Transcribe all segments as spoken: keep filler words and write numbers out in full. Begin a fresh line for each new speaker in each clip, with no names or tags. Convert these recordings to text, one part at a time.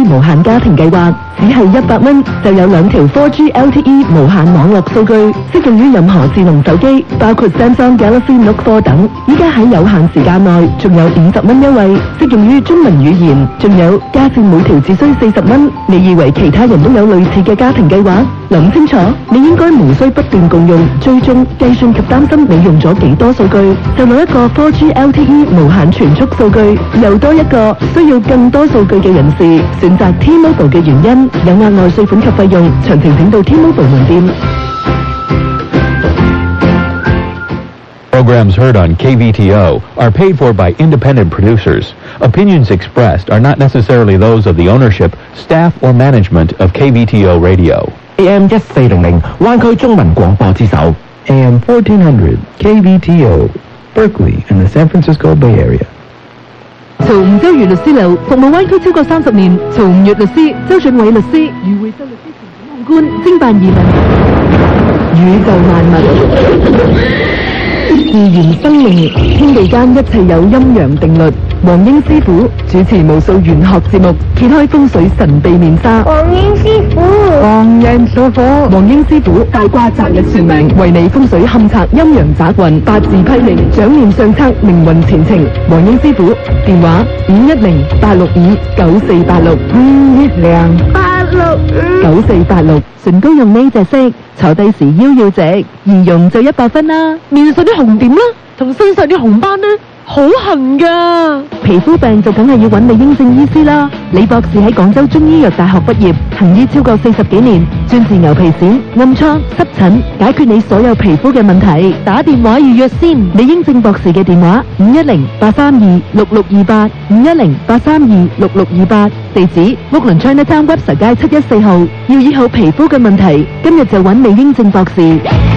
無限家庭計劃，只係一百蚊就有兩條 four G L T E 無限網絡數據，適用於任何智能手機，包括 Samsung Galaxy Note four等。依家喺有限時間內，仲有五十蚊優惠，適用於中文語言。仲有加線每條只需四十蚊。你以為其他人都有類似嘅家庭計劃？諗清楚，你應該無需不斷共用、追蹤、計算及擔心你用咗幾多數據，就攞一個 four G L T E 無限傳速數據，又多一個需要更多數據嘅人士選擇 T-Mobile 嘅原因，有額外稅款及費用，詳情請到 T-Mobile 門店。
Programs heard on K V T O are paid for by independent producers. Opinions expressed are not necessarily those of the ownership, staff, or management of K V T O Radio.
A M 一四零零灣區中文廣播之首
A M fourteen hundred K V T O Berkeley and the San Francisco Bay Area。
曹吳周瑜律師樓服務灣區超過三十年，曹吳粵律師、周俊偉律師、余會洲律師前檢控官偵辦移民，宇宙萬物。自然生命，天地間一切有陰陽定律。黃英師傅主持無數玄學節目，揭開風水神秘面紗。
黃英師傅，
黃人所火，黃英師傅大卦擇日算命，為你風水勘察陰陽雜運，八字批命，掌念上策，命運前程。黃英師傅電話五一零八六五九四八六五一零
八六五
九四八六。唇膏用呢隻色，坐低時腰要直，儀容就一百分啦。面上啲紅點啦，同身上啲紅斑呢，好痕噶。皮膚病就梗係要揾李英正醫師啦。李博士喺廣州中醫藥大學畢業，行醫超過四十幾年，專治牛皮癬、暗瘡、濕疹，解決你所有皮膚嘅問題。打電話預約先。李英正博士嘅電話五一零八三二六六二八五一零八三二六六二八，地址屋崙 Chinatown Webster 街七一四號。要醫好皮膚嘅問題，今日就揾李英正博士。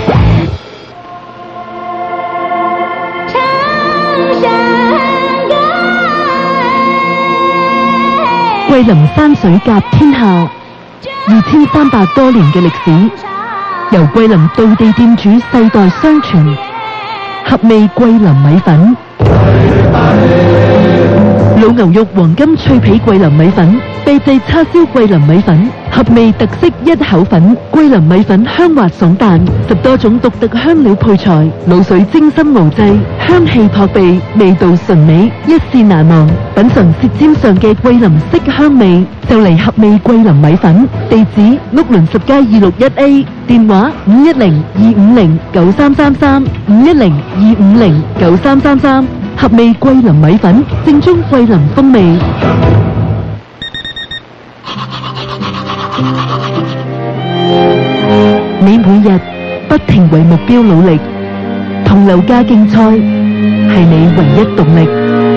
桂林山水甲天下，二千三百多年嘅歷史，由桂林道地店主世代相傳，合味桂林米粉，老牛肉黃金脆皮桂林米粉，秘製叉燒桂林米粉，合味特色一口粉，桂林米粉香滑爽彈，十多種獨特香料配菜，滷水精心熬製，香氣撲鼻，味道純美，一試難忘。品嘗舌尖上嘅桂林色香味，就嚟合味桂林米粉。地址屋崙十街二六一 A， 電話五一零二五零九三三三五一零二五零九三三三。合味桂林米粉，正宗桂林風味。你每日不停為目標努力，同樓價競賽係你唯一動力。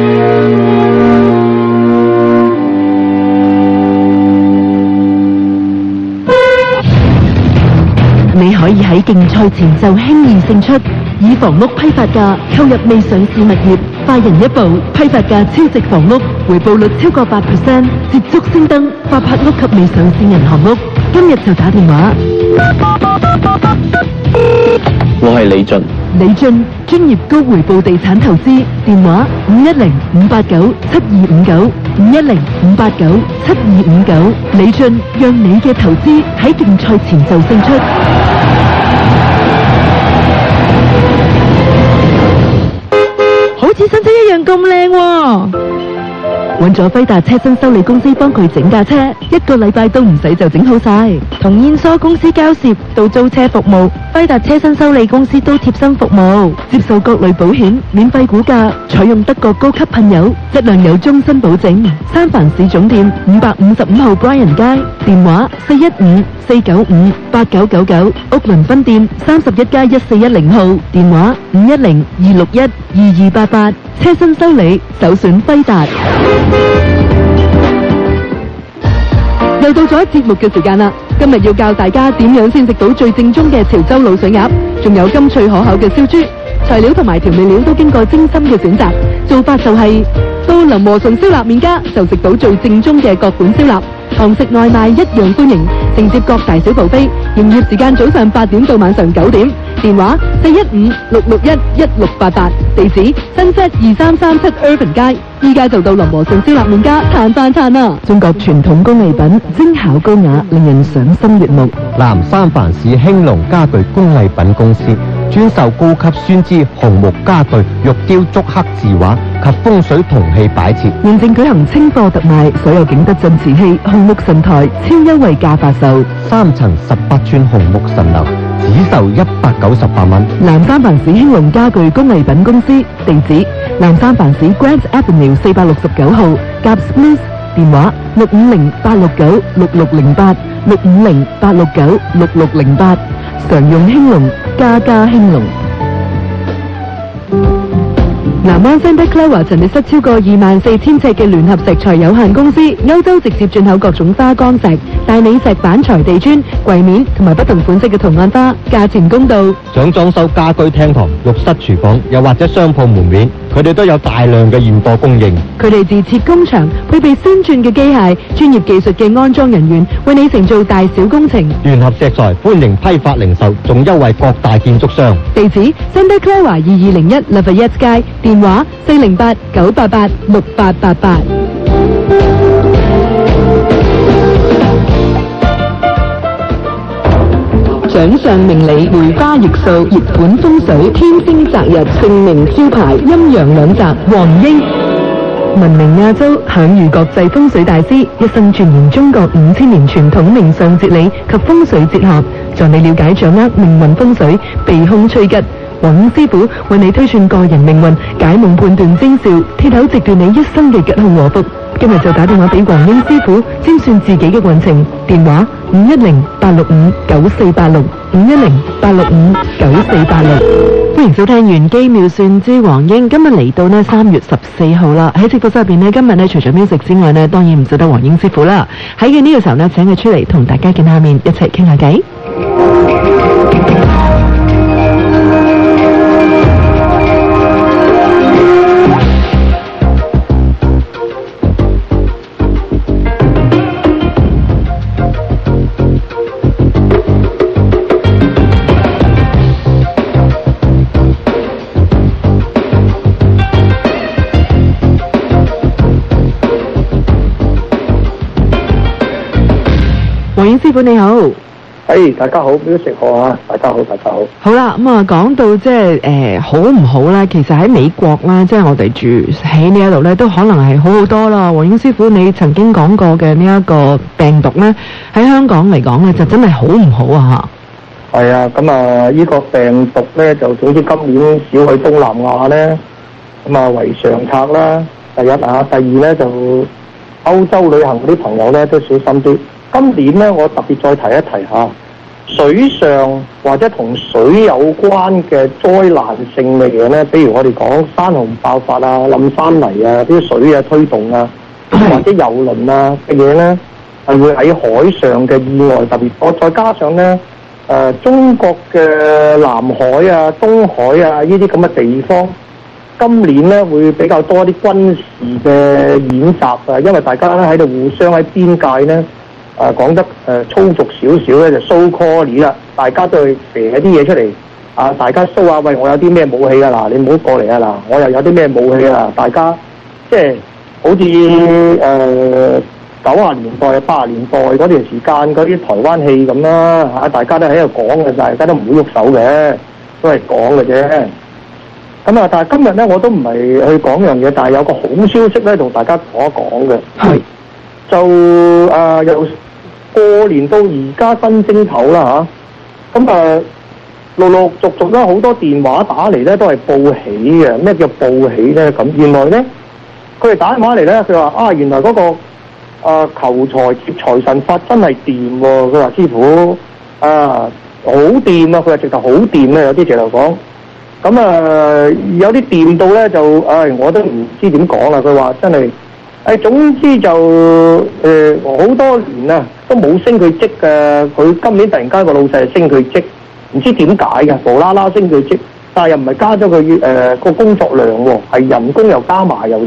你可以喺競賽前就輕易勝出，以房屋批發價購入未上市物業，快人一步，批發價超值房屋，回報率超過八 percent， 接觸升登，發拍屋及未上市銀行屋。今日就打電話。
我係李俊。
李俊，專業高回報地產投資，電話五一零五八九七二五九五一零五八九七二五九。李俊，讓你嘅投資喺競賽前就勝出。好似新車一樣咁靚喎！揾咗輝達車身修理公司幫佢整架車，一個禮拜都唔使就整好晒。同燕梳公司交涉到租車服務，輝達車身修理公司都貼心服務，接受各類保險，免費估價，採用德國高級噴油，質量有終身保證。三藩市總店五百五十五號 Bryan 街，電話四一五四九五八九九九，屋崙分店三十一街一四一零號，電話五一零二六一二二八八。車身修理首選輝達。又到咗節目嘅時間啦！今日要教大家點樣先食到最正宗嘅潮州滷水鴨，仲有甘脆可口嘅燒豬。材料同埋調味料都經過精心嘅選擇，做法就係、是、到林和順燒臘麵家就食到最正宗嘅各款燒臘。
堂食外賣一樣歡迎，承接各大小部飛。營業時間早上八點到晚上九點。電話四一五六六一一六八八，地址新界二三三七 Irvin 街。依家就到林和順燒臘麵家嘆飯嘆啦！
中國傳統工藝品，精巧高雅，令人賞心悅目。
南三藩市興隆家具工藝品公司專售高級酸枝紅木家具、玉雕竹刻字畫及風水銅器擺設。
現正舉行清貨特賣，所有景德鎮瓷器、紅木神台超優惠價發售，
三層十八寸紅木神樓只售一百九十八蚊。
南三藩市興隆家具工藝品公司，地址南三藩市 Grant Avenue 四百六十九號，夾 Smith， 電話六五零八六九六六零八六五零八六九六六零八，常用興隆，家家興隆。南灣 Santa Clara 陳列室超過二萬四千尺嘅聯合石材有限公司，歐洲直接進口各種花崗石、大理石板材地磚、櫃面同埋不同款式嘅圖案花，價錢公道。
想裝修家居廳堂、浴室、廚房，又或者商鋪門面，佢哋都有大量嘅現貨供應。
佢哋自設工場，配備先進嘅機械、專業技術嘅安裝人員，為你承做大小工程。
聯合石材歡迎批發零售，仲優惠各大建築商。
地址 Santa Clara 二二零一 Lafayette 街，電話四零八九八八六八八八。掌上明理，梅花易數，熱盤風水，天星擇日，盛名招牌，陰陽兩澤，黃英。聞名亞洲，享譽國際風水大師，一生鑽研中國五千年傳統命相哲理及風水哲學，助你了解掌握命運風水，避凶趨吉。黃英師傅為你推算個人命運，解夢判斷徵兆，鐵口直斷你一生嘅吉凶禍福。今日就打電話俾黃英師傅，占算自己嘅運程。電話五一零八六五九四八六五一零八六五九四八六。歡迎收聽《玄機妙算之黃英》。今日嚟到呢三月十四號啦，喺直播室入邊呢，今日呢除咗 music 之外呢，當然唔少得黃英師傅啦。喺嘅呢個時候呢，請佢出嚟同大家見下面，一齊傾下偈。黃英師傅你好，
誒、hey, 大家好，表食好啊，大家好，大家好。
好啦，咁啊講到即係誒好唔好咧？其實喺美國啦，即係我哋住喺呢一度咧，都可能係好好多啦。黃英師傅，你曾經講過嘅呢一個病毒咧，喺香港嚟講咧，就真係好唔好啊？
嚇，係啊，咁啊，呢個病毒咧，就總之今年少去東南亞咧，咁啊為上策啦。第一啊，第二咧就歐洲旅行嗰啲朋友咧都小心啲。今年咧，我特別再提一提下，水上或者同水有關嘅災難性嘅嘢咧，比如我哋講山洪爆發啊、冧山泥啊、啲水啊推動啊，或者郵輪啊嘅嘢咧，係會喺海上嘅意外特別多。再加上咧，誒、呃、中國嘅南海啊、東海啊呢啲咁嘅地方，今年咧會比較多啲軍事嘅演習啊，因為大家咧喺度互相喺邊界咧。誒、呃、講得誒、呃、粗俗少少咧，就 show call 啦，大家都去射一啲嘢出嚟，啊大家 show 下，喂我有啲咩武器啊嗱，你唔好過嚟啊嗱，我又有啲咩武器啊，大家即係好似誒九十年代、八十年代嗰段時間嗰啲台灣戲咁啦嚇，大家都喺度講嘅，大家都唔會喐手嘅，都係講嘅啫。咁啊，但係今日咧我都唔係去講樣嘢，但係有個好消息咧同大家講一講嘅，係就誒、呃、由過年到而家新正頭啦嚇，咁啊陸陸續續咧好多電話打嚟咧都係報喜嘅。咩叫報喜咧？咁原來咧佢哋打電話嚟咧，佢話啊原來嗰、那個啊求財接財神法真係掂喎。佢話師傅啊好掂啊，佢話直頭好掂啊，有啲直頭講。咁啊有啲掂到咧就唉、哎、我都唔知點講啦。佢話真係。誒總之就誒好、呃、多年啊，都冇升佢職嘅。佢今年突然間個老細係升佢職，唔知點解嘅，無啦啦升佢職，但係又唔係加咗佢誒個工作量喎，係人工又加埋又剩。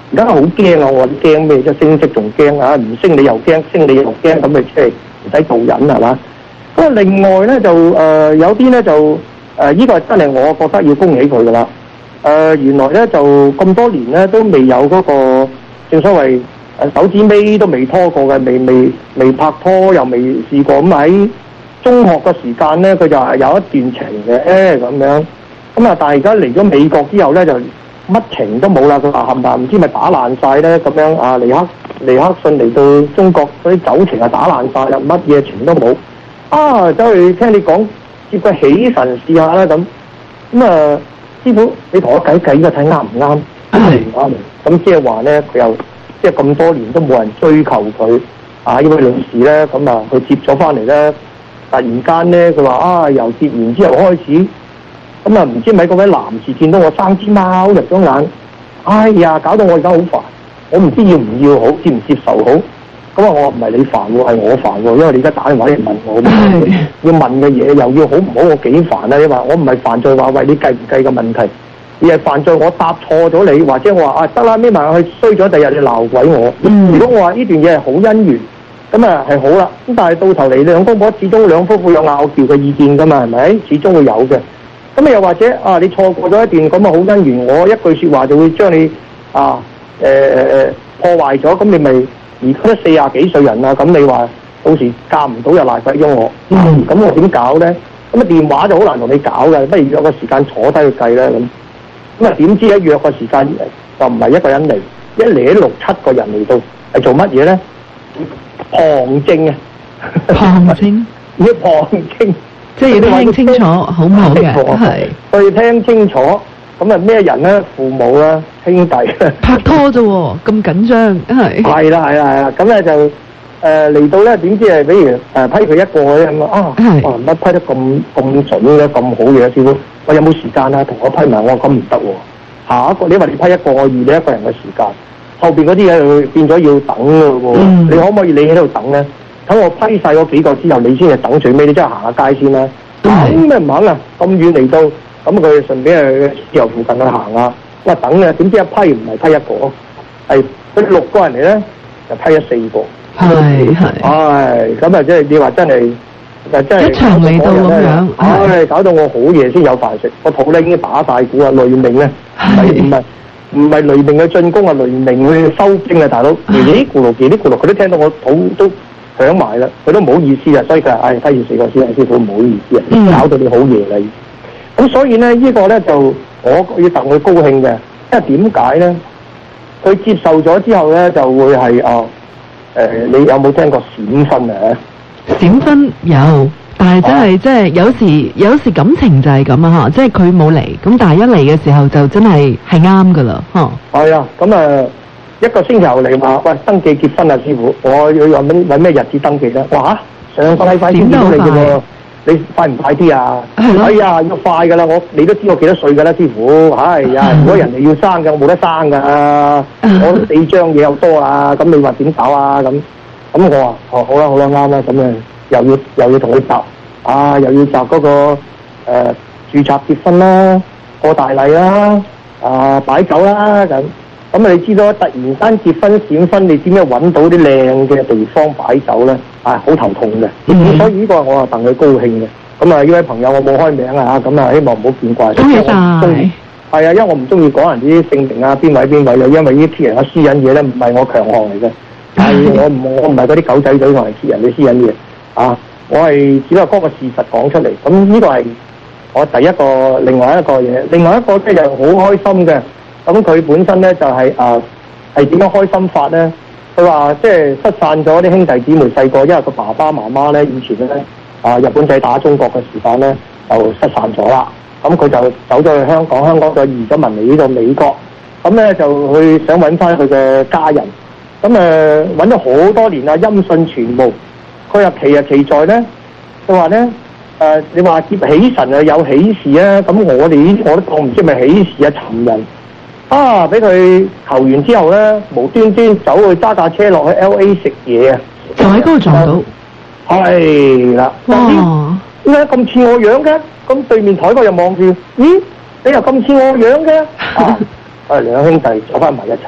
而家好驚啊！我話你驚咩啫？升職仲驚啊！唔升你又驚，升你又驚，咁咪即係唔使做人係嘛？咁啊，另外咧就誒、呃、有啲咧就誒依、呃這個真係我覺得要恭喜佢噶啦。誒、呃、原來咧就咁多年咧都未有嗰、那個正所謂誒手指尾都未拖過嘅，未未未拍拖又未試過。咁喺中學嘅時間咧，佢就係有一段情嘅咁樣。咁啊，但係而家嚟咗美國之後咧就。乜情都冇啦！佢話冚唪唥唔知咪打爛晒咧咁樣啊！尼克尼克遜嚟到中國嗰啲酒情啊打爛晒啦，乜嘢情都冇啊！走去聽你講接個喜神試下啦咁咁啊！師傅你同我計計個睇啱唔啱？啱唔啱？咁即係話咧，佢又即係咁多年都冇人追求佢啊！呢位女士咧咁啊，佢接咗翻嚟咧，突然間咧佢話啊，由接完之後開始。咁啊，唔知咪嗰位男士見到我生支貓入咗眼，哎呀，搞到我而家好煩，我唔知要唔要好，接唔接受好。咁啊，我話唔係你煩喎，係我煩喎，因為你而家打電話嚟問我，要問嘅嘢又要好唔好，我幾煩啊！你話我唔係犯罪話喂，你計唔計嘅問題，而係犯罪我答錯咗你，或者我話啊得啦，孭埋去衰咗，第日你鬧鬼我。嗯、如果我話呢段嘢係好姻緣，咁啊係好啦。咁但係到頭嚟兩公婆始終兩夫婦有拗撬嘅意見㗎嘛，係咪？始終會有嘅。咁啊，又或者啊，你錯過咗一段咁嘅好姻緣，我一句説話就會將你啊誒誒誒破壞咗，咁你咪而家都四廿幾歲人啦，咁你話到時嫁唔到又賴鬼咗我，咁、嗯、我點搞咧？咁啊電話就好難同你搞嘅，不如約個時間坐低去計啦咁。咁啊點知一約個時間就唔係一個人嚟，一嚟六七個人嚟到，係做乜嘢咧？旁證啊！
旁證
要旁證。
即係要聽清楚，好唔好嘅？係，
對，聽清楚。咁啊咩人咧？父母啦，兄弟。
拍拖啫喎，咁緊張，係。
係啦，係啦，係啦。咁咧就誒嚟到咧，點知係比如誒批佢一個咧咁啊？哇！乜批得咁咁準嘅，咁好嘅師傅，我有冇時間啊？同我批埋，我話咁唔得喎。下一個你話你批一個，我預你一個人嘅時間，後邊嗰啲嘢變咗要等嘅喎。嗯、你可唔可以你喺度等咧？等我批晒嗰幾個之後，你先係等最尾，你真係行下街先啦。咁咩唔肯啊？咁遠嚟到，咁佢順便去之後附近去行啊。我話等嘅，點知一批唔係批一個，係佢六個人嚟咧，就批咗四個。
係係。
唉，咁啊，即係你話真係，就真係
一場嚟到咁樣。
唉，搞到我好夜先有飯食，個肚咧已經打晒鼓啊！雷鳴咧，唔係唔係唔係雷鳴嘅進攻啊，雷鳴去收兵啊，大佬。咦？咕嚕嘰哩咕嚕，佢都聽到我肚都響埋啦，佢都唔好意思啊，所以佢話：唉，批住四個先，師傅唔好意思啊，嗯、搞到你好夜啦。咁所以咧，呢、這個咧就我要戥佢高興嘅，因為點解咧？佢接受咗之後咧，就會係啊誒，你有冇聽過閃婚啊？
閃婚有，但係真係即係有時有時感情就係咁啊嚇，即係佢冇嚟，咁但係一嚟嘅時候就真係係啱噶啦嚇。係
啊，咁啊。一個星期後嚟話，喂，登記結婚啊，師傅，我要揾揾咩日子登記咧？哇，上個禮拜先到你嘅喎，你快唔快啲啊？哎呀，要快噶啦，我你都知我幾多歲噶啦，師傅。哎呀，如果人哋要生嘅，我冇得生噶，我四張嘢又多啊，咁你話點搞啊？咁咁我話，哦，好啦好啦，啱啦，咁啊又要又要同佢集啊，又要集嗰個誒註冊結婚啦，過大禮啦，啊擺酒啦咁。咁啊！你知道突然間結婚閃婚，你點樣揾到啲靚嘅地方擺酒咧？啊，好頭痛嘅。咁、嗯、所以呢個我啊戥佢高興嘅。咁啊，呢位朋友我冇開名啊嚇，咁啊希望唔好見怪。
恭喜晒！係
啊，因為我唔中意講人啲姓名啊，邊位邊位啊，因為呢啲人嘅私隱嘢咧，唔係我強項嚟嘅。係我唔我唔係嗰啲狗仔隊同埋私人嘅私隱嘢啊！我係只不過將個事實講出嚟。咁呢個係我第一個，另外一個嘢，另外一個即係好開心嘅。咁佢本身咧就係啊係點樣開心法咧？佢話即係失散咗啲兄弟姊妹細個，因為個爸爸媽媽咧以前咧啊日本仔打中國嘅時間咧就失散咗啦。咁佢就走咗去香港，香港就移咗民嚟呢度美國。咁咧就去想揾翻佢嘅家人。咁誒揾咗好多年啦，音訊全無。佢又奇啊奇在咧，佢話咧誒你話接喜神啊有喜事啊，咁我哋呢我都當唔知咪喜事啊尋人。啊！俾佢求完之後咧，無端端走去揸架車落去 L A 食嘢啊！
就喺嗰度撞到，
係啦。哇！點解咁似我樣嘅？咁對面台嗰又望住，咦？你又咁似我樣嘅？啊！啊兩兄弟走翻埋一齊。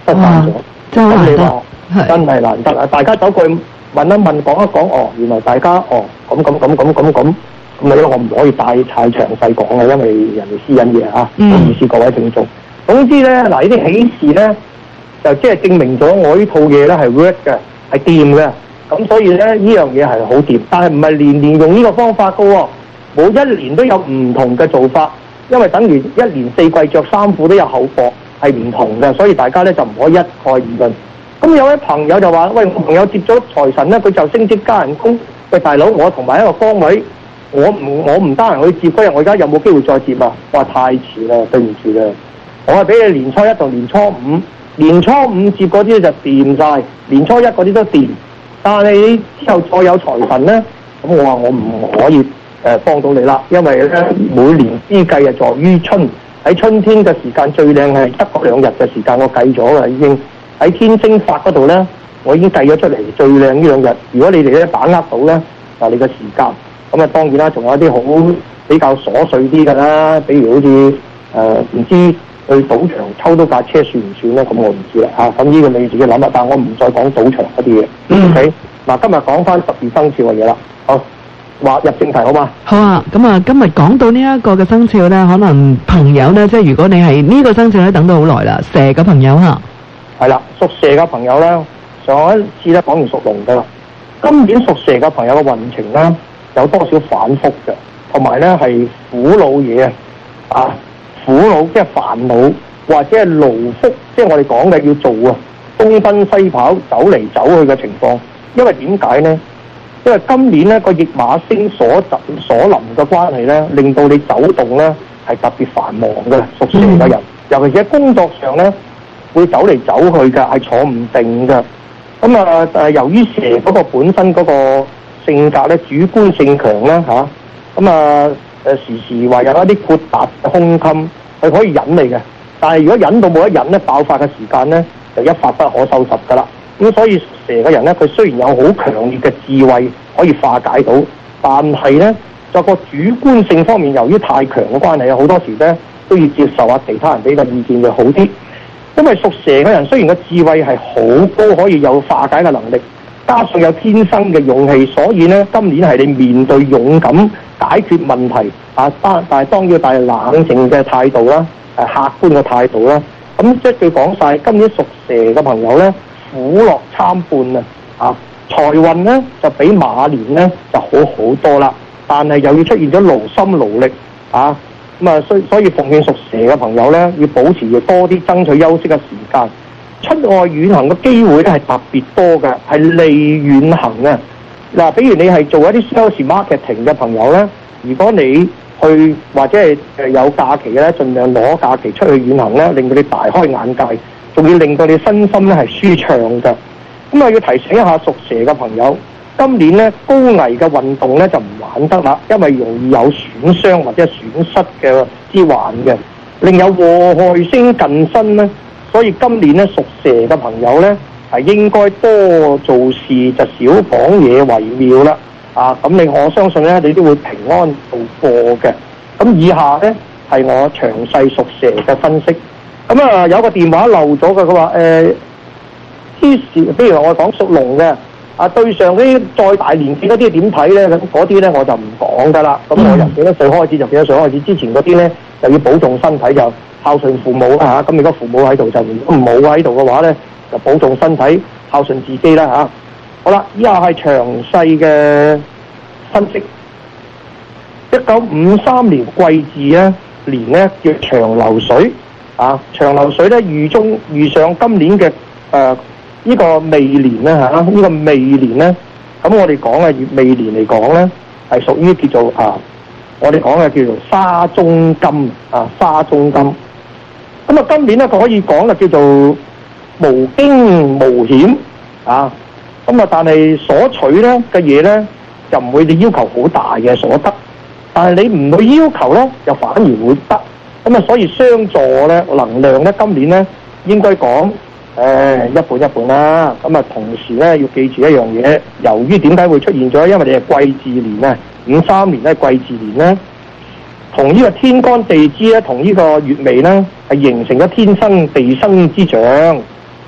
失散咗。
真係好難得
咁你話
係
真係難得啊！大家走過去問一問，講一講，哦，原來大家哦咁咁咁咁咁咁，咁你我唔可以帶太詳細講嘅，因為人哋私隱嘢嚇，唔好意思各位聽眾。總之咧，嗱呢啲喜事咧，就即係證明咗我呢套嘢咧係 work 嘅，係掂嘅。咁所以咧呢樣嘢係好掂，但係唔係年年用呢個方法嘅喎，每一年都有唔同嘅做法，因為等於一年四季着衫褲都有厚薄，係唔同嘅，所以大家咧就唔可以一概而論。咁有位朋友就話：喂，我朋友接咗財神咧，佢就升職加人工。喂，大佬，我同埋一個崗位，我唔我唔得閒去接嗰日，我而家有冇機會再接啊？我話太遲啦，對唔住啦。我係俾你年初一同年初五，年初五接嗰啲就掂晒，年初一嗰啲都掂。但係你之後再有財神咧，咁我話我唔可以誒幫到你啦，因為咧每年之計係在於春，喺春天嘅時間最靚係得嗰兩日嘅時間，我計咗啦已經。喺天星法嗰度咧，我已經計咗出嚟最靚呢兩日。如果你哋咧把握到咧，就你嘅時間。咁啊當然啦，仲有啲好比較瑣碎啲㗎啦，比如好似誒唔知去賭場抽到架車算唔算咧？咁我唔知啦嚇。咁呢個你自己諗啦。但係我唔再講賭場嗰啲嘢。
嗯
OK，嗱今日講翻十二生肖嘅嘢啦。好，話入正題好嘛？
好啊，咁啊，今日講到呢一個嘅生肖咧，可能朋友咧，即係如果你係呢個生肖咧，等到好耐啦，蛇嘅朋友嚇。
係啦，屬蛇嘅朋友咧，上一次咧講完屬龍㗎啦。今年屬蛇嘅朋友嘅運程咧，有多少反覆嘅，同埋咧係苦惱嘢啊，苦惱即係煩惱，或者係勞腹，即係我哋講嘅要做啊，東奔西跑，走嚟走去嘅情況。因為點解咧？因為今年咧個驛馬星所集所臨嘅關係咧，令到你走動咧係特別繁忙嘅，屬蛇嘅人，尤其是喺工作上咧。會走嚟走去嘅，係坐唔定嘅。咁啊誒，由於蛇嗰個本身嗰個性格咧，主觀性強啦嚇。咁啊誒，時時話有一啲豁達嘅胸襟，佢可以忍你嘅。但係如果忍到冇得忍咧，爆發嘅時間咧，就一發不可收拾㗎啦。咁所以蛇嘅人咧，佢雖然有好強烈嘅智慧可以化解到，但係咧就個主觀性方面，由於太強嘅關係啊，好多時咧都要接受下其他人俾嘅意見會好啲。因為屬蛇嘅人雖然個智慧係好高，可以有化解嘅能力，加上有天生嘅勇氣，所以咧今年係你面對勇敢解決問題啊，但但係當然要帶冷靜嘅態度啦，誒客觀嘅態度啦。咁即係佢講晒，今年屬蛇嘅朋友咧，苦樂參半啊！啊，財運咧就比馬年咧就好好多啦，但係又要出現咗勞心勞力啊！咁啊，所所以奉勸屬蛇嘅朋友咧，要保持要多啲爭取休息嘅時間。出外遠行嘅機會咧係特別多嘅，係利遠行啊！嗱，比如你係做一啲 sales marketing 嘅朋友咧，如果你去或者係誒有假期咧，盡量攞假期出去遠行咧，令到你大開眼界，仲要令到你身心咧係舒暢嘅。咁啊，要提醒一下屬蛇嘅朋友。今年咧高危嘅運動咧就唔玩得啦，因為容易有損傷或者損失嘅之患嘅。另有禍害星近身咧，所以今年咧屬蛇嘅朋友咧係應該多做事，就少講嘢為妙啦。啊，咁你我相信咧你都會平安度過嘅。咁以下咧係我詳細屬蛇嘅分析。咁啊有個電話漏咗嘅，佢話誒，之前譬如我講屬龍嘅。啊，對上啲再大年紀嗰啲點睇咧？咁嗰啲咧我就唔講噶啦。咁我由幾多歲開始就幾多歲開始。之前嗰啲咧就要保重身體，就孝順父母啦嚇。咁如果父母喺度就唔冇喺度嘅話咧，就保重身體，孝順自己啦嚇。好啦，以下係詳細嘅分析。一九五三年癸巳咧年咧叫長流水啊，長流水咧預中遇上今年嘅誒。呃呢個未年咧嚇，呢個未年咧，咁我哋講嘅月未年嚟講咧，係屬於叫做啊，我哋講嘅叫做沙中金啊，沙中金。咁啊，今年咧佢可以講嘅叫做無驚無險啊，咁啊，但係所取咧嘅嘢咧，就唔會你要求好大嘅所得，但係你唔去要求咧，就反而會得。咁啊，所以相助咧能量咧，今年咧應該講。誒、呃、一半一半啦，咁啊同時咧要記住一樣嘢，由於點解會出現咗？因為你係癸巳年啊，五三年咧癸巳年咧，同呢個天干地支咧，同呢個月尾咧係形成咗天生地生之象，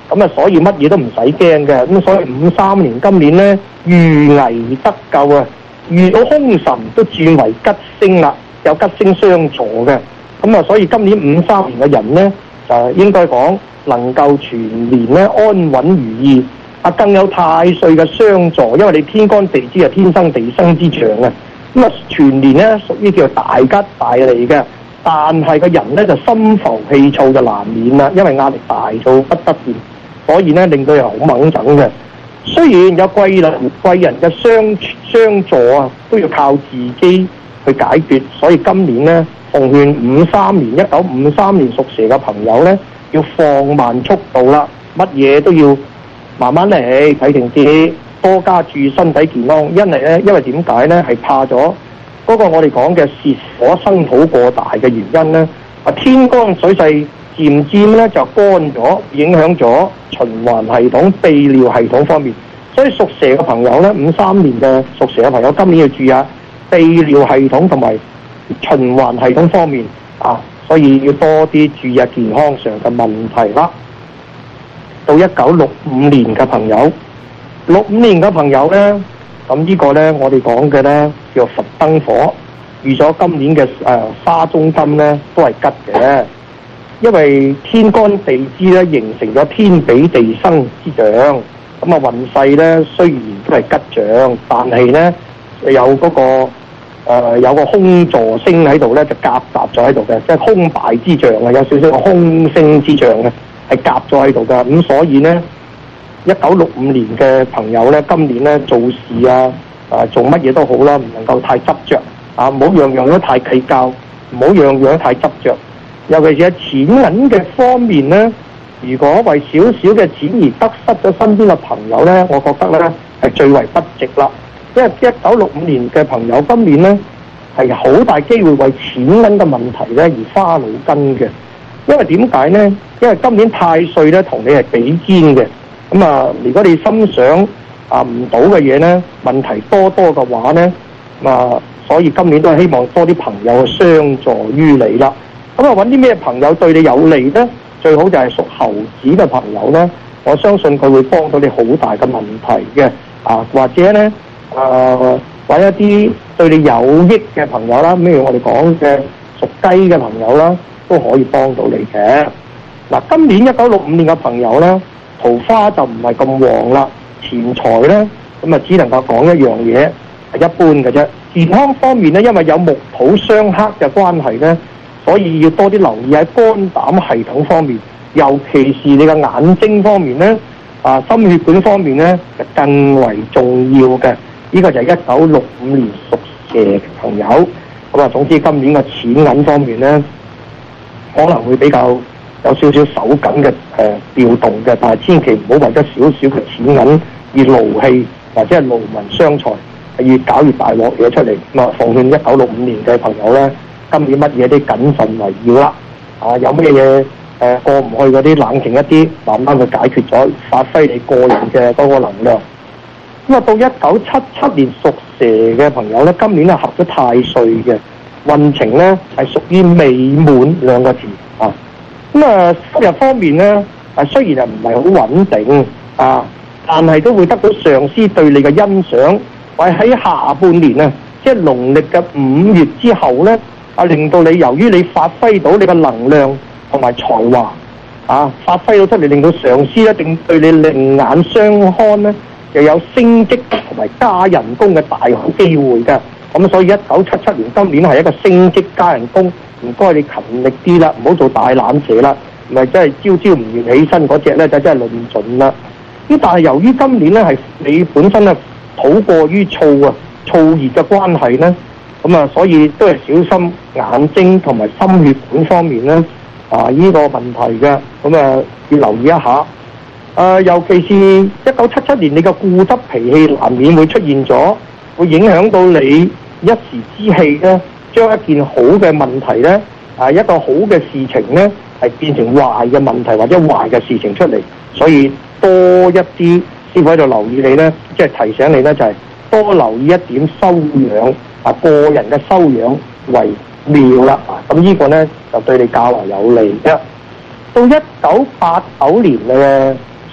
咁啊，所以乜嘢都唔使驚嘅。咁所以五三年今年咧，遇危得救啊，遇到凶神都轉為吉星啦，有吉星相助嘅。咁啊，所以今年五三年嘅人咧，就應該講能夠全年咧安穩如意。啊，更有太歲嘅相助，因為你天干地支係天生地生之象啊。咁啊，全年咧屬於叫做大吉大利嘅，但係個人咧就心浮氣躁就難免啦，因為壓力大到不得了，所以咧令到人好掹整嘅。雖然有貴人貴人嘅相相助啊，都要靠自己去解決。所以今年咧，奉勸五三年一九五三年屬蛇嘅朋友咧，要放慢速度啦，乜嘢都要慢慢嚟，睇定啲，多加注意身體健康。因為咧，因為點解咧？係怕咗嗰個我哋講嘅泄火生土過大嘅原因咧。啊，天干水勢漸漸咧就乾咗，影響咗循環系統、泌尿系統方面。所以屬蛇嘅朋友咧，五三年嘅屬蛇嘅朋友，今年要注意下泌尿系統同埋循環系統方面啊，所以要多啲注意下健康上嘅問題啦。到一九六五年嘅朋友，六五年嘅朋友呢，咁呢個呢，我哋講嘅呢，叫佛燈火，預咗今年嘅誒、呃、沙中金呢，都係吉嘅，因為天干地支呢，形成咗天比地生之象，咁啊運勢呢，雖然都係吉象，但係呢，有嗰、那個誒、呃、有個空座星喺度呢，就夾雜咗喺度嘅，即係空敗之象啊，有少少空星之象嘅。係夾咗喺度㗎，咁所以呢，一九六五年嘅朋友呢，今年呢做事啊，啊做乜嘢都好啦，唔能夠太執着啊，唔好樣樣都太計較，唔好樣樣都太執着。尤其是喺錢銀嘅方面呢，如果為少少嘅錢而得失咗身邊嘅朋友呢，我覺得呢係最為不值啦。因為一九六五年嘅朋友今年呢係好大機會為錢銀嘅問題呢而花腦筋嘅。因為點解呢？因為今年太歲咧同你係比肩嘅，咁啊，如果你心想啊唔到嘅嘢呢，問題多多嘅話呢，啊，所以今年都係希望多啲朋友相助於你啦。咁啊，揾啲咩朋友對你有利呢？最好就係屬猴子嘅朋友呢，我相信佢會幫到你好大嘅問題嘅，啊，或者呢，啊，揾一啲對你有益嘅朋友啦，譬如我哋講嘅屬雞嘅朋友啦，都可以幫到你嘅。嗱，今年一九六五年嘅朋友咧，桃花就唔係咁旺啦，錢財咧咁啊，只能夠講一樣嘢係一般嘅啫。健康方面咧，因為有木土相克嘅關係咧，所以要多啲留意喺肝膽系統方面，尤其是你嘅眼睛方面咧，啊心血管方面咧就更為重要嘅。呢、這個就係一九六五年屬蛇嘅朋友。咁啊，總之今年嘅錢銀方面咧，可能會比較有少少手緊嘅誒調動嘅，但係千祈唔好為咗少少嘅錢銀而勞氣或者係勞民傷財，係越搞越大鑊嘢出嚟。咁啊，奉勸一九六五年嘅朋友咧，今年乜嘢都謹慎為要啦。啊，有咩嘢誒過唔去嗰啲，冷靜一啲，慢慢去解決咗，發揮你個人嘅嗰個能量。咁啊，到一九七七年屬蛇嘅朋友咧，今年係合咗太歲嘅。運程咧係屬於美滿兩個字啊，咁啊收入方面咧啊雖然係唔係好穩定啊，但係都會得到上司對你嘅欣賞，或者喺下半年啊，即係農曆嘅五月之後咧啊，令到你由於你發揮到你嘅能量同埋才華啊，發揮到出嚟，令到上司一定對你另眼相看咧，又有升職同埋加人工嘅大好機會㗎。咁所以一九七七年今年係一個升職加人工，唔該你勤力啲啦，唔好做大懶蛇啦，唔係真係朝朝唔願起身嗰隻咧就真係論盡啦。咁但係由於今年咧係你本身咧土過於燥啊，燥熱嘅關係咧，咁啊所以都係小心眼睛同埋心血管方面咧啊呢個問題嘅，咁啊要留意一下。啊，尤其是一九七七年你嘅固執脾氣難免會出現咗。會影響到你一時之氣咧，將一件好嘅問題咧，啊一個好嘅事情咧，係變成壞嘅問題或者壞嘅事情出嚟。所以多一啲師傅喺度留意你咧，即係提醒你咧，就係、是、多留意一點修養啊，個人嘅修養為妙啦。咁、啊、呢個咧就對你較為有利嘅。到一九八九年咧，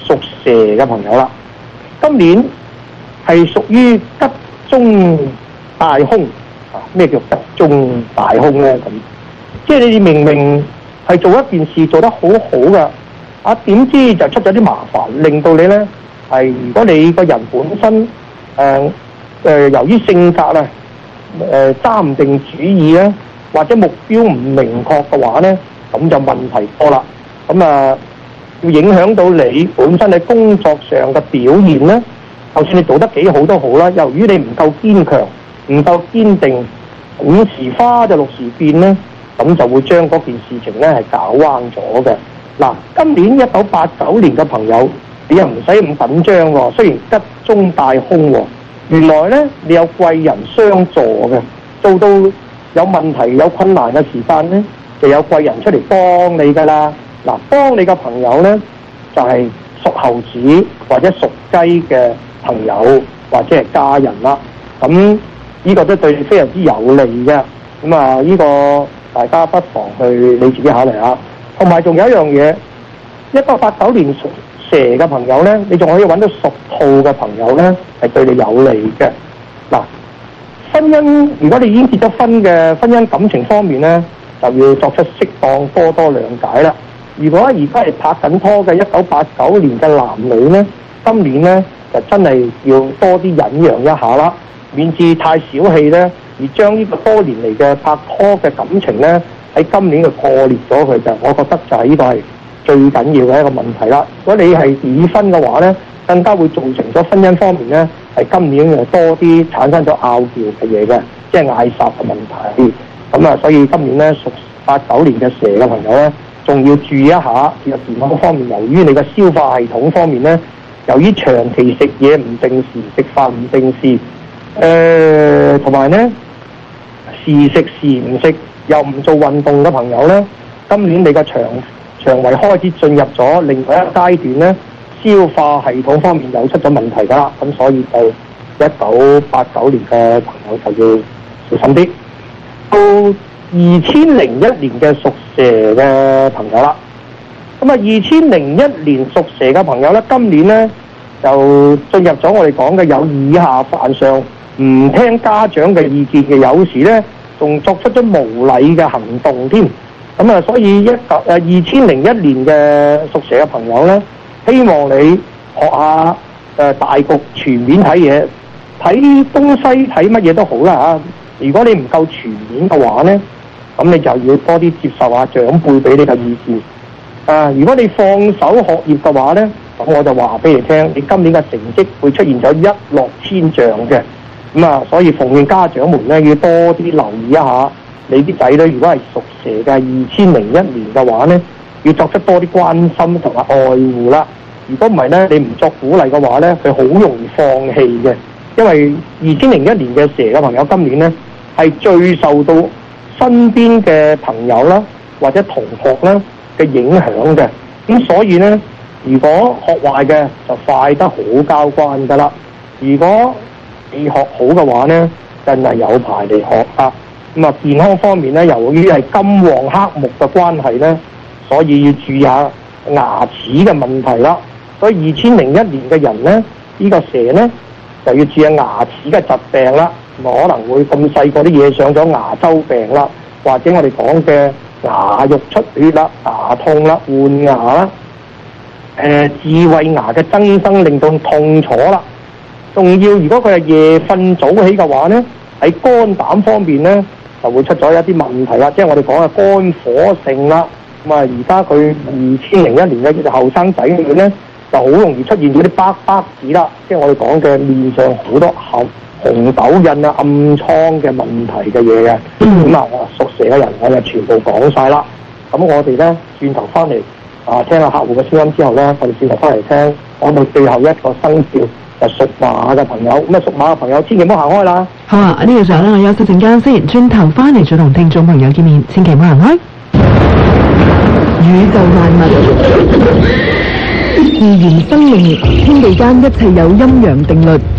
屬蛇嘅朋友啦。今年係屬於吉中大凶啊！咩叫吉中大凶咧？咁即係你哋明明係做一件事做得好好嘅，啊點知就出咗啲麻煩，令到你咧係如果你個人本身誒誒、呃呃、由於性格咧誒揸唔定主意咧，或者目標唔明確嘅話咧，咁就問題多啦。咁啊要影響到你本身喺工作上嘅表現咧，就算你做得幾好都好啦，由於你唔夠堅強、唔夠堅定，五時花就六時變咧，咁就會將嗰件事情咧係搞彎咗嘅。嗱，今年一九八九年嘅朋友，你又唔使咁緊張喎。雖然吉中大凶喎，原來咧你有貴人相助嘅，做到有問題、有困難嘅時間咧，就有貴人出嚟幫你㗎啦。嗱，幫你嘅朋友咧，就係屬猴子或者屬雞嘅朋友或者係家人啦。咁呢個都對你非常之有利嘅。咁啊，呢個大家不妨去你自己考慮下。同埋仲有一樣嘢，一九八九年屬蛇嘅朋友咧，你仲可以揾到屬兔嘅朋友咧，係對你有利嘅。嗱，婚姻如果你已經結咗婚嘅婚姻感情方面咧，就要作出適當多多諒解啦。如果而家係拍緊拖嘅一九八九年嘅男女咧，今年咧就真係要多啲忍讓一下啦，免至太小氣咧，而將呢個多年嚟嘅拍拖嘅感情咧喺今年嘅破裂咗佢，就我覺得就係呢個係最緊要嘅一個問題啦。如果你係已婚嘅話咧，更加會造成咗婚姻方面咧係今年誒多啲產生咗拗撬嘅嘢嘅，即係嗌霎嘅問題。咁啊，所以今年咧屬八九年嘅蛇嘅朋友咧，仲要注意一下自己健康方面。由於你嘅消化系統方面咧，由於長期食嘢唔定時，食飯唔定時，誒同埋咧時食時唔食，又唔做運動嘅朋友咧，今年你嘅腸腸胃開始進入咗另外一階段咧，消化系統方面又出咗問題㗎啦。咁所以就一九八九年嘅朋友就要小心啲。到二千零一年嘅屬蛇嘅朋友啦，咁啊二千零一年屬蛇嘅朋友咧，今年咧就進入咗我哋講嘅有以下犯上，唔聽家長嘅意見嘅，有時咧仲作出咗無禮嘅行動添。咁啊，所以一九誒二千零一年嘅屬蛇嘅朋友咧，希望你學下誒、呃、大局，全面睇嘢，睇東西睇乜嘢都好啦嚇。如果你唔夠全面嘅話咧，咁你就要多啲接受下長輩俾你嘅意見。啊，如果你放手學業嘅話咧，咁我就話俾你聽，你今年嘅成績會出現咗一落千丈嘅。咁啊，所以奉勸家長們咧，要多啲留意一下你啲仔女。如果係屬蛇嘅二千零一年嘅話咧，要作出多啲關心同埋愛護啦。如果唔係咧，你唔作鼓勵嘅話咧，佢好容易放棄嘅。因為二千零一年嘅蛇嘅朋友，今年咧係最受到身邊嘅朋友啦或者同學啦嘅影響嘅。咁所以咧，如果學壞嘅就快得好交關噶啦。如果你學好嘅話咧，真係有排嚟學啊。咁啊，健康方面咧，由於係金旺克木嘅關係咧，所以要注意下牙齒嘅問題啦。所以二千零一年嘅人咧，呢個蛇咧就要注意下牙齒嘅疾病啦。可能會咁細個啲嘢上咗牙周病啦，或者我哋講嘅牙肉出血啦、牙痛啦、換牙啦、誒、呃、智慧牙嘅增生令到痛楚啦。仲要如果佢係夜瞓早起嘅話咧，喺肝膽方面咧就會出咗一啲問題啦，即係我哋講嘅肝火盛啦。咁啊，而家佢二千零一年嘅後生仔裏面咧，就好容易出現咗啲白白子啦，即係我哋講嘅面上好多紅紅痘印啊、暗瘡嘅問題嘅嘢嘅。咁啊，屬蛇嘅人我就全部講晒啦。咁我哋咧轉頭翻嚟啊，聽下客戶嘅聲音之後咧，我哋轉頭翻嚟聽我哋最後一個生肖就屬馬嘅朋友。咁啊，屬馬嘅朋友千祈唔好行開啦。
好啊，呢、這個時候咧，我休息陣間先，轉頭翻嚟再同聽眾朋友見面，千祈唔好行開。宇宙萬物，自然生命，天地間一切有陰陽定律。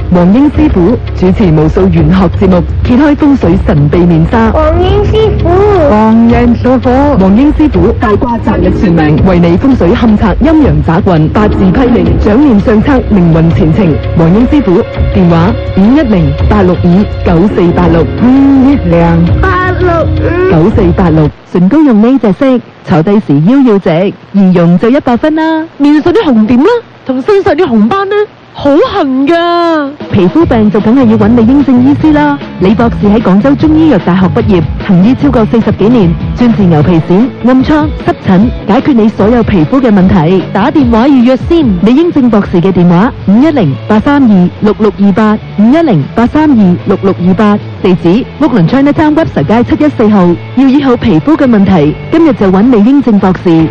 黃英師傅主持無數玄學節目，揭開風水神秘面紗。
黃英師傅，
黃英師傅，黃英師傅大卦擇日算命，為你風水勘測陰陽雜運，八字批命，掌念上策，命運前程。黃英師傅電話五一零八六五九四八六五一零
八六五
九四八六。唇膏用呢隻色，坐低時腰要直，易用就一百分啦。面上啲紅點啦，同身上啲紅斑呢，好痕噶。皮膚病就梗係要揾李英正醫師啦。李博士喺廣州中醫藥大學畢業，行醫超過四十幾年，專治牛皮癬、暗瘡、濕疹，解決你所有皮膚嘅問題。打電話預約先。李英正博士嘅電話五一零八三二六六二八五一零八三二六六二八，地址屋崙 Chinatown Webster 街七一四號。要醫好皮膚嘅問題，今日就揾李英正博士。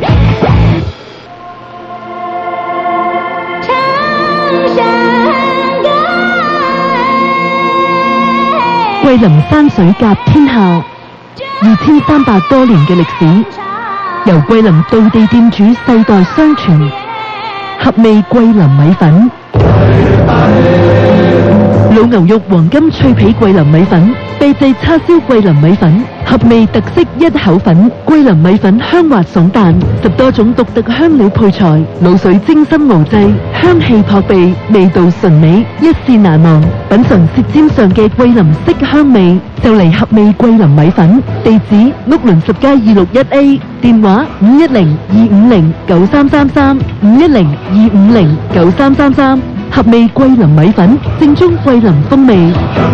桂林山水甲天下，二千三百多年嘅歷史，由桂林道地店主世代相傳，合味桂林米粉，老牛肉黃金脆皮桂林米粉，秘製叉燒桂林米粉，合味特色一口粉，桂林米粉香滑爽彈，十多種獨特香料配材，滷水精心熬製，香氣撲鼻，味道純美，一試難忘。品嘗舌尖上嘅桂林色香味，就嚟合味桂林米粉。地址屋崙十街二六一 A， 電話五一零二五零九三三三五一零二五零九三三三。合味桂林米粉，正宗桂林風味。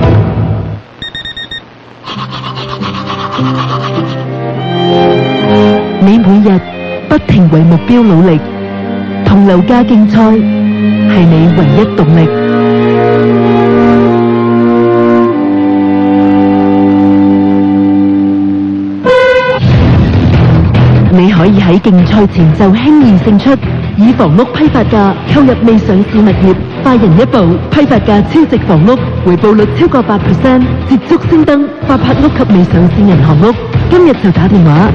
你每日不停為目標努力，同樓價競賽係你唯一動力。你可以喺競賽前就輕易勝出，以房屋批發價購入未上市物業，快人一步，批發價超值房屋，回報率超過百 percent， 捷足先登發拍屋及未上市銀行屋。今日就打電話。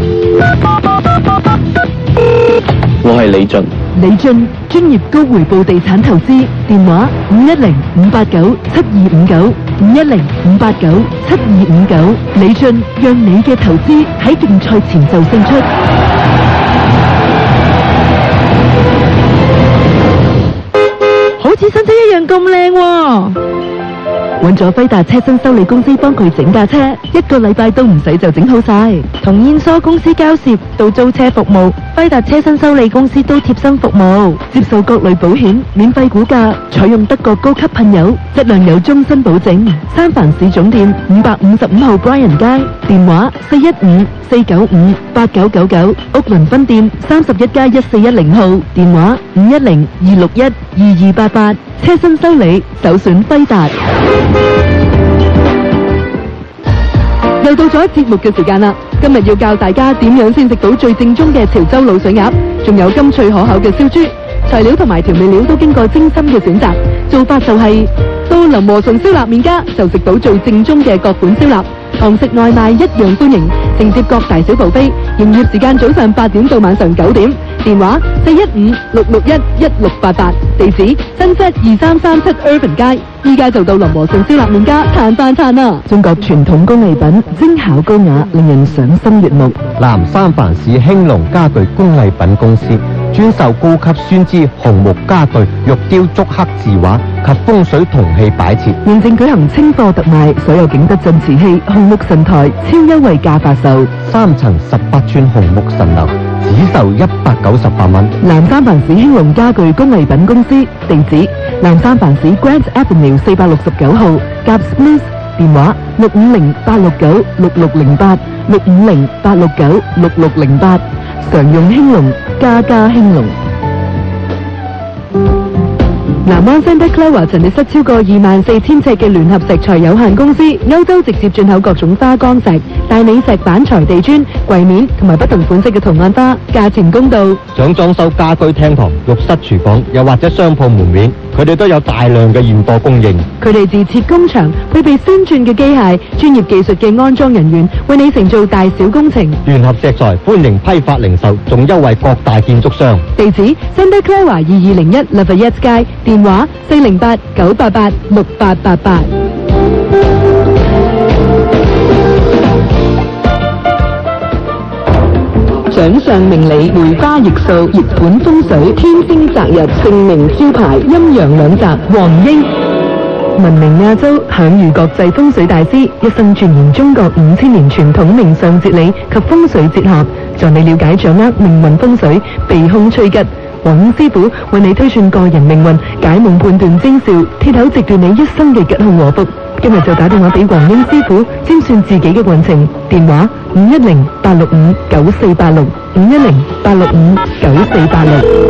我係李俊。
李俊專業高回報地產投資，電話五一零五八九七二五九五一零五八九七二五九。李俊讓你嘅投資喺競賽前就勝出。好似新車一樣咁靚喎！揾咗輝達車身修理公司幫佢整架車，一個禮拜都唔使就整好晒。同燕梳公司交涉到租車服務，輝達車身修理公司都貼身服務，接受各類保險，免費估價，採用德國高級噴油，質量有終身保證。三藩市總店五百五十五號 Bryan 街，電話四一五四九五八九九九，屋崙分店三十一街一四一零號，電話五一零二六一二二八八。車身修理首選輝達。又到咗節目嘅時間啦！今日要教大家點樣先食到最正宗嘅潮州滷水鴨，仲有甘脆可口嘅燒豬。材料同埋調味料都經過精心嘅選擇，做法就係、是、到林和順燒臘麵家就食到最正宗嘅各款燒臘，堂食外賣一樣歡迎，承接各大小部飛。營業時間早上八點到晚上九點，電話四一五六六一一六八八，地址新七二三三七 Urban 街。依家就到林和順燒臘麵家嘆飯餐啦！中國傳統工藝品，精巧高雅，令人賞心悅目。
南三藩市興隆家具工藝品公司專售高級酸枝紅木家具、玉雕竹刻字畫及風水銅器擺設。
現正舉行清貨特賣，所有景德鎮瓷器、紅木神台超優惠價發售，
三層十八寸紅木神樓只售一百九十八蚊。
南三藩市興隆家具工藝品公司，地址南三藩市 Grant Avenue 四百六十九號，夾 Spruce， 電話六五零八六九六六零八六五零八六九六六零八。常用興隆，家家興隆。南灣 Santa Clara 陳列室超過二萬四千尺嘅聯合石材有限公司，歐洲直接進口各種花崗石、大理石板材地磚、櫃面同埋不同款式嘅圖案花，價錢公道。
想裝修家居廳堂、浴室、廚房，又或者商鋪門面， 佢哋都有大量嘅現貨供應。
佢哋自設工場，配備先進嘅機械、專業技術嘅安裝人員，為你承做大小工程。
聯合石材歡迎批發零售，仲優惠各大建築商。
地址 Santa Clara 二二零一 Lafayette 街，電話四零八九八八六八八八。掌上明理，梅花易數，熱盤風水，天星擇日，盛名招牌，陰陽兩澤，黃英。聞名亞洲，享譽國際風水大師，一生鑽研中國五千年傳統命相哲理及風水哲學，助你了解掌握命運風水，避凶趨吉。黃英師傅為你推算個人命運，解夢判斷徵兆，鐵口直斷你一生嘅吉凶禍福。今日就打電話俾黃英師傅，占算自己嘅運程。電話五一零八六五九四八六五一零八六五九四八六。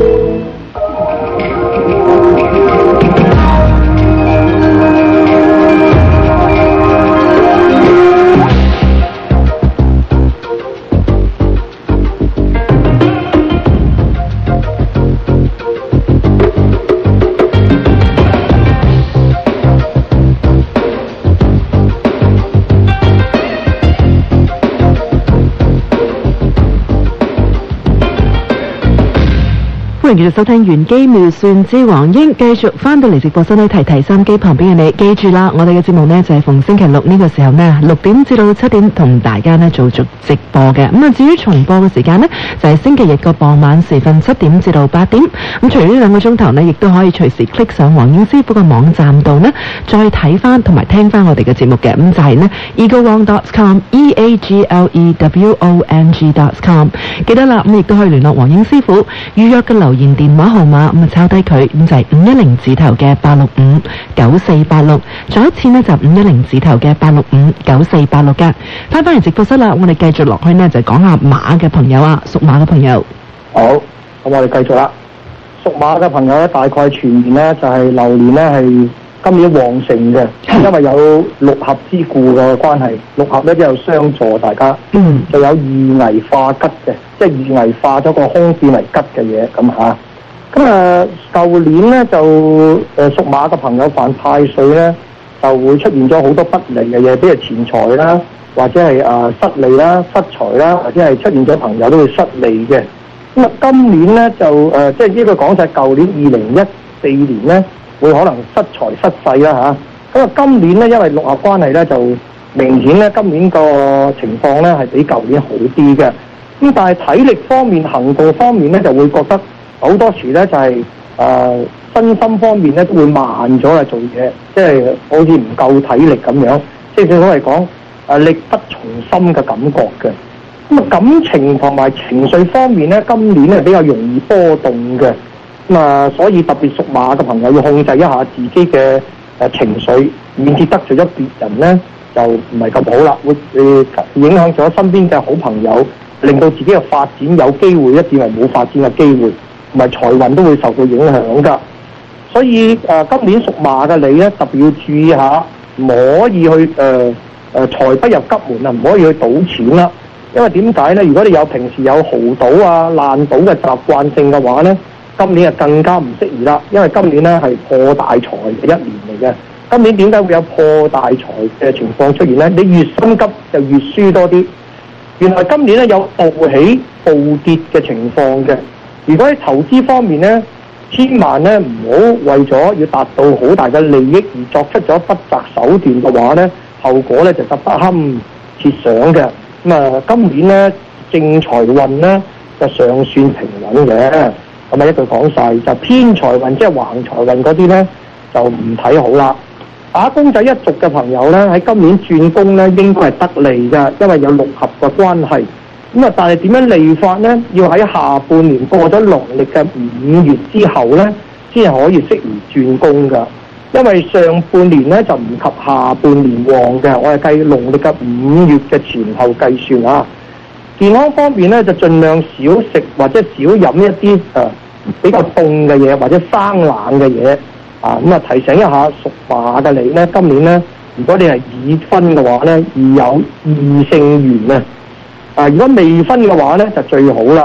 歡迎繼續收聽玄機妙算之黃英，繼續翻到嚟直播室呢，提提收音機旁邊嘅你，記住啦，我哋嘅節目呢就係逢星期六呢個時候呢，六點至到七點同大家呢做做直播嘅。咁啊，至於重播嘅時間呢，就係星期日個傍晚時分七點至到八點。咁除咗呢兩個鐘頭呢，亦都可以隨時 click 上黃英師傅嘅網站度呢，再睇翻同埋聽翻我哋嘅節目嘅。咁就係呢 eaglewong dot com e a g l e w o n g dot com。記得啦，咁亦都可以聯絡黃英師傅預約嘅留言電話號碼，咁啊抄低佢，咁就係五一零字頭嘅八六五九四八六，再一次呢，就五一零字頭嘅八六五九四八六噶。翻返嚟直播室啦，我哋繼續落去呢，就講下馬嘅朋友啊，屬馬嘅朋友。
好，咁我哋繼續啦。屬馬嘅朋友咧，大概全年呢，就係、是、流年呢，係今年旺盛嘅，因為有六合之故嘅關係，六合咧都有相助大家，嗯，就有二危化吉嘅，即係二危化咗個凶變為吉嘅嘢咁嚇。咁啊，舊年咧就誒屬馬嘅朋友犯太歲咧，就會出現咗好多不利嘅嘢，比如錢財啦，或者係啊失利啦、失財啦，或者係出現咗朋友都會失利嘅。咁啊，今年咧就誒、呃，即係呢個講晒舊年二零一四年咧，會可能失財失勢啦嚇。咁啊，今年咧因為六合關係咧，就明顯咧今年個情況咧係比舊年好啲嘅。咁但係體力方面、行動方面咧，就會覺得好多時咧就係、是、誒、呃、身心方面咧都會慢咗啦，做嘢即係好似唔夠體力咁樣，即係正所謂講誒力不從心嘅感覺嘅。咁啊，感情同埋情緒方面咧，今年咧比較容易波動嘅。咁啊，所以特別屬馬嘅朋友要控制一下自己嘅誒情緒，免至得罪咗別人咧，就唔係咁好啦，會誒影響咗身邊嘅好朋友，令到自己嘅發展有機會一變為冇發展嘅機會。同埋財運都會受到影響㗎，所以誒、呃、今年屬馬嘅你咧，特別要注意下，唔可以去誒誒、呃、財不入急門啊，唔可以去賭錢啦。因為點解咧？如果你有平時有豪賭啊、爛賭嘅習慣性嘅話咧，今年就更加唔適宜啦。因為今年咧係破大財嘅一年嚟嘅。今年點解會有破大財嘅情況出現咧？你越心急就越輸多啲。原來今年咧有暴起暴跌嘅情況嘅。如果喺投資方面咧，千萬咧唔好為咗要達到好大嘅利益而作出咗不擇手段嘅話咧，後果咧就實不堪設想嘅。咁啊，今年咧正財運咧就尚算平穩嘅，咁啊一句講晒，就偏財運即係橫財運嗰啲咧就唔睇好啦。打工仔一族嘅朋友咧喺今年轉工咧應該係得利㗎，因為有六合嘅關係。咁啊，但係點樣利法咧？要喺下半年過咗農曆嘅五月之後咧，先係可以適宜轉工㗎。因為上半年咧就唔及下半年旺嘅，我係計農曆嘅五月嘅前後計算啊。健康方面咧就盡量少食或者少飲一啲誒、呃、比較凍嘅嘢或者生冷嘅嘢啊。咁啊，提醒一下屬馬嘅你咧，今年咧如果你係已婚嘅話咧，易有異性緣啊。啊！如果未婚嘅話咧，就最好啦。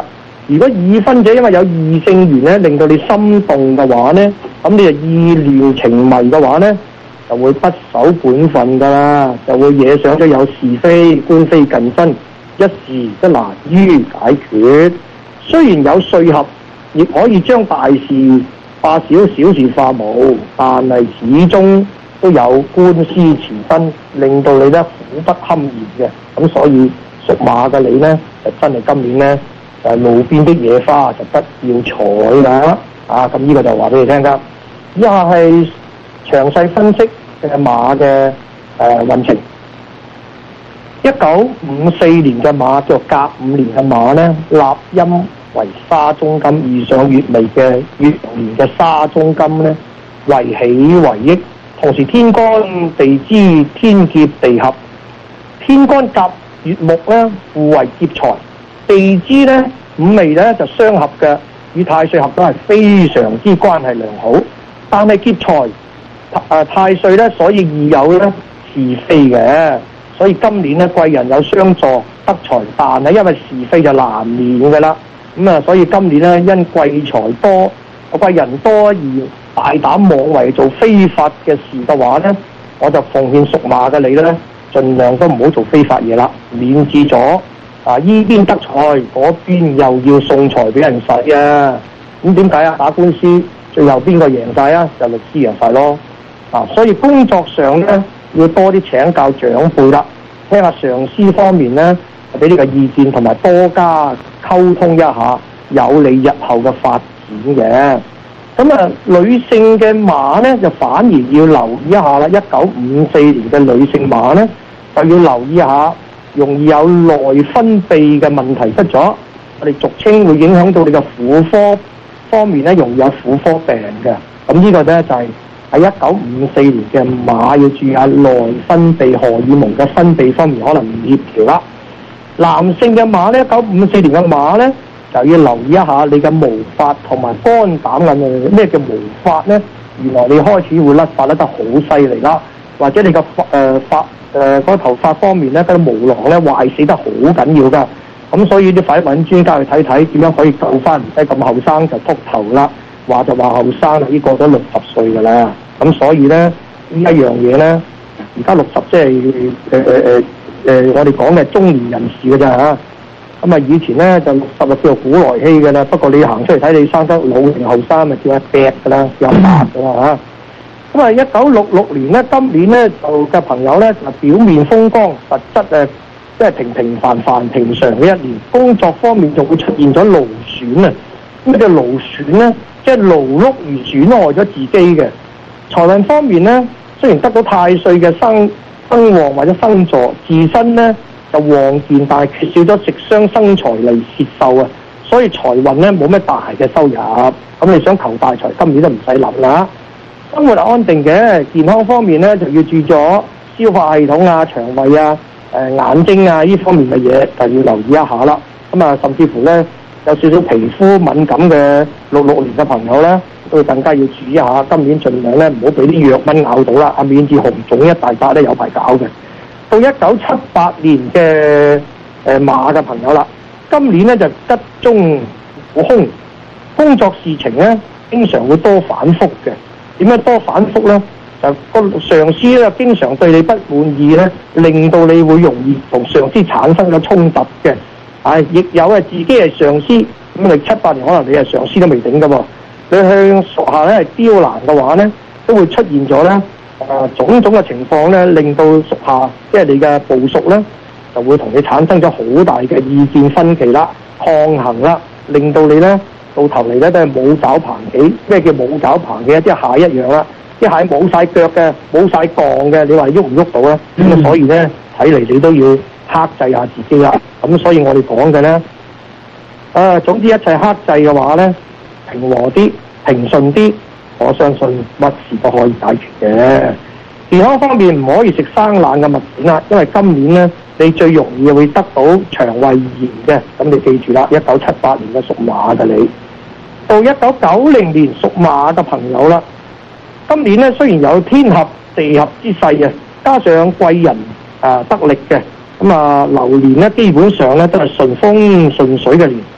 如果已婚者因為有異性緣咧，令到你心動嘅話咧，咁你就意亂情迷嘅話咧，就會不守本分㗎啦，就會惹上咗有是非、官非近身，一時都難於解決。雖然有歲合，亦可以將大事化小，小事化無，但係始終都有官司纏身，令到你咧苦不堪言嘅。咁所以屬馬嘅你咧，就真係今年咧。就係路邊的野花就不要採啦，啊咁呢個就話俾你聽㗎。以下係詳細分析嘅馬嘅誒運程。一九五四年嘅馬叫甲午年嘅馬咧，立音為沙中金，遇上乙未嘅乙年嘅沙中金咧，為喜為益。同時天干地支天劫地合，天干甲乙木咧互為劫財。地支咧五味咧就相合嘅，與太歲合都係非常之關係良好。但係劫財誒太歲咧，所以易有咧是非嘅。所以今年咧貴人有相助得財，但係因為是非就難免嘅啦。咁啊，所以今年咧因貴財多、貴人多而大膽妄為做非法嘅事嘅話咧，我就奉勸屬馬嘅你咧，盡量都唔好做非法嘢啦，免至咗。啊！依邊得財，嗰邊又要送財俾人使啊！咁點解啊？打官司最後邊個贏晒啊？就律師贏晒咯！啊，所以工作上咧要多啲請教長輩啦，聽下上司方面咧俾呢個意見，同埋多加溝通一下，有利日後嘅發展嘅。咁啊，女性嘅馬咧就反而要留意一下啦。一九五四年嘅女性馬咧就要留意一下。容易有內分泌嘅問題出咗，我哋俗稱會影響到你嘅婦科方面咧，容易有婦科病嘅。咁呢個咧就係喺一九五四年嘅馬要注意下內分泌荷爾蒙嘅分泌方面可能唔協調啦。男性嘅馬咧，一九五四年嘅馬咧就要留意一下你嘅毛髮同埋肝膽嘅咩叫毛髮咧？原來你開始會甩髮甩得好犀利啦，或者你嘅誒髮。誒嗰、呃那個頭髮方面咧，嗰啲毛囊咧壞死得好緊要㗎，咁所以啲快揾專家去睇睇點樣可以救翻，唔使咁後生就禿頭啦。話就話後生啦，已經過咗六十歲㗎啦。咁所以咧呢一樣嘢咧，而家六十即係誒誒誒誒，我哋講嘅中年人士㗎咋嚇。咁啊以前咧就六十就叫做古來稀㗎啦。不過你行出嚟睇你生得老定後生，咪叫阿伯㗎啦，叫阿伯㗎啦嚇。咁啊，一九六六年咧，今年咧就嘅朋友咧就表面風光，實質誒即係平平凡凡平常嘅一年。工作方面仲會出現咗勞損啊！咩叫勞損咧？即係勞碌而損害咗自己嘅。財運方面咧，雖然得到太歲嘅生生旺或者生助，自身咧就旺健，但係缺少咗食傷生財嚟泄受啊！所以財運咧冇咩大嘅收入。咁你想求大財，今年都唔使諗啦。生活係安定嘅，健康方面咧就要注意咗消化系統啊、腸胃啊、誒、呃、眼睛啊呢方面嘅嘢就要留意一下啦。咁啊，甚至乎咧有少少皮膚敏感嘅六六年嘅朋友咧，都更加要注意一下。今年盡量咧唔好俾啲藥蚊咬到啦，啊免至紅腫一大紮咧有排搞嘅。到一九七八年嘅誒、呃、馬嘅朋友啦，今年咧就吉中好凶，工作事情咧經常會多反覆嘅。點樣多反覆咧？就個上司咧經常對你不滿意咧，令到你會容易同上司產生咗衝突嘅。係，亦有係自己係上司，咁你七八年可能你係上司都未定㗎喎。你向屬下咧係刁難嘅話咧，都會出現咗咧誒種種嘅情況咧，令到屬下即係你嘅部屬咧，就會同你產生咗好大嘅意見分歧啦、抗衡啦，令到你咧。到頭嚟咧都係冇爪棚幾，咩叫冇爪棚嘅？即係蟹一樣啦，啲蟹冇晒腳嘅，冇晒槓嘅，你話喐唔喐到咧？咁、嗯、所以咧睇嚟你都要克制下自己啦。咁所以我哋講嘅咧，啊總之一切克制嘅話咧，平和啲、平順啲，我相信乜事都可以解決嘅。健康方面唔可以食生冷嘅物件啦，因為今年咧你最容易會得到腸胃炎嘅。咁你記住啦，一九七八年嘅屬馬嘅你，到一九九零年屬馬嘅朋友啦，今年咧雖然有天合地合之勢啊，加上貴人啊得力嘅，咁啊流年咧基本上咧都係順風順水嘅年，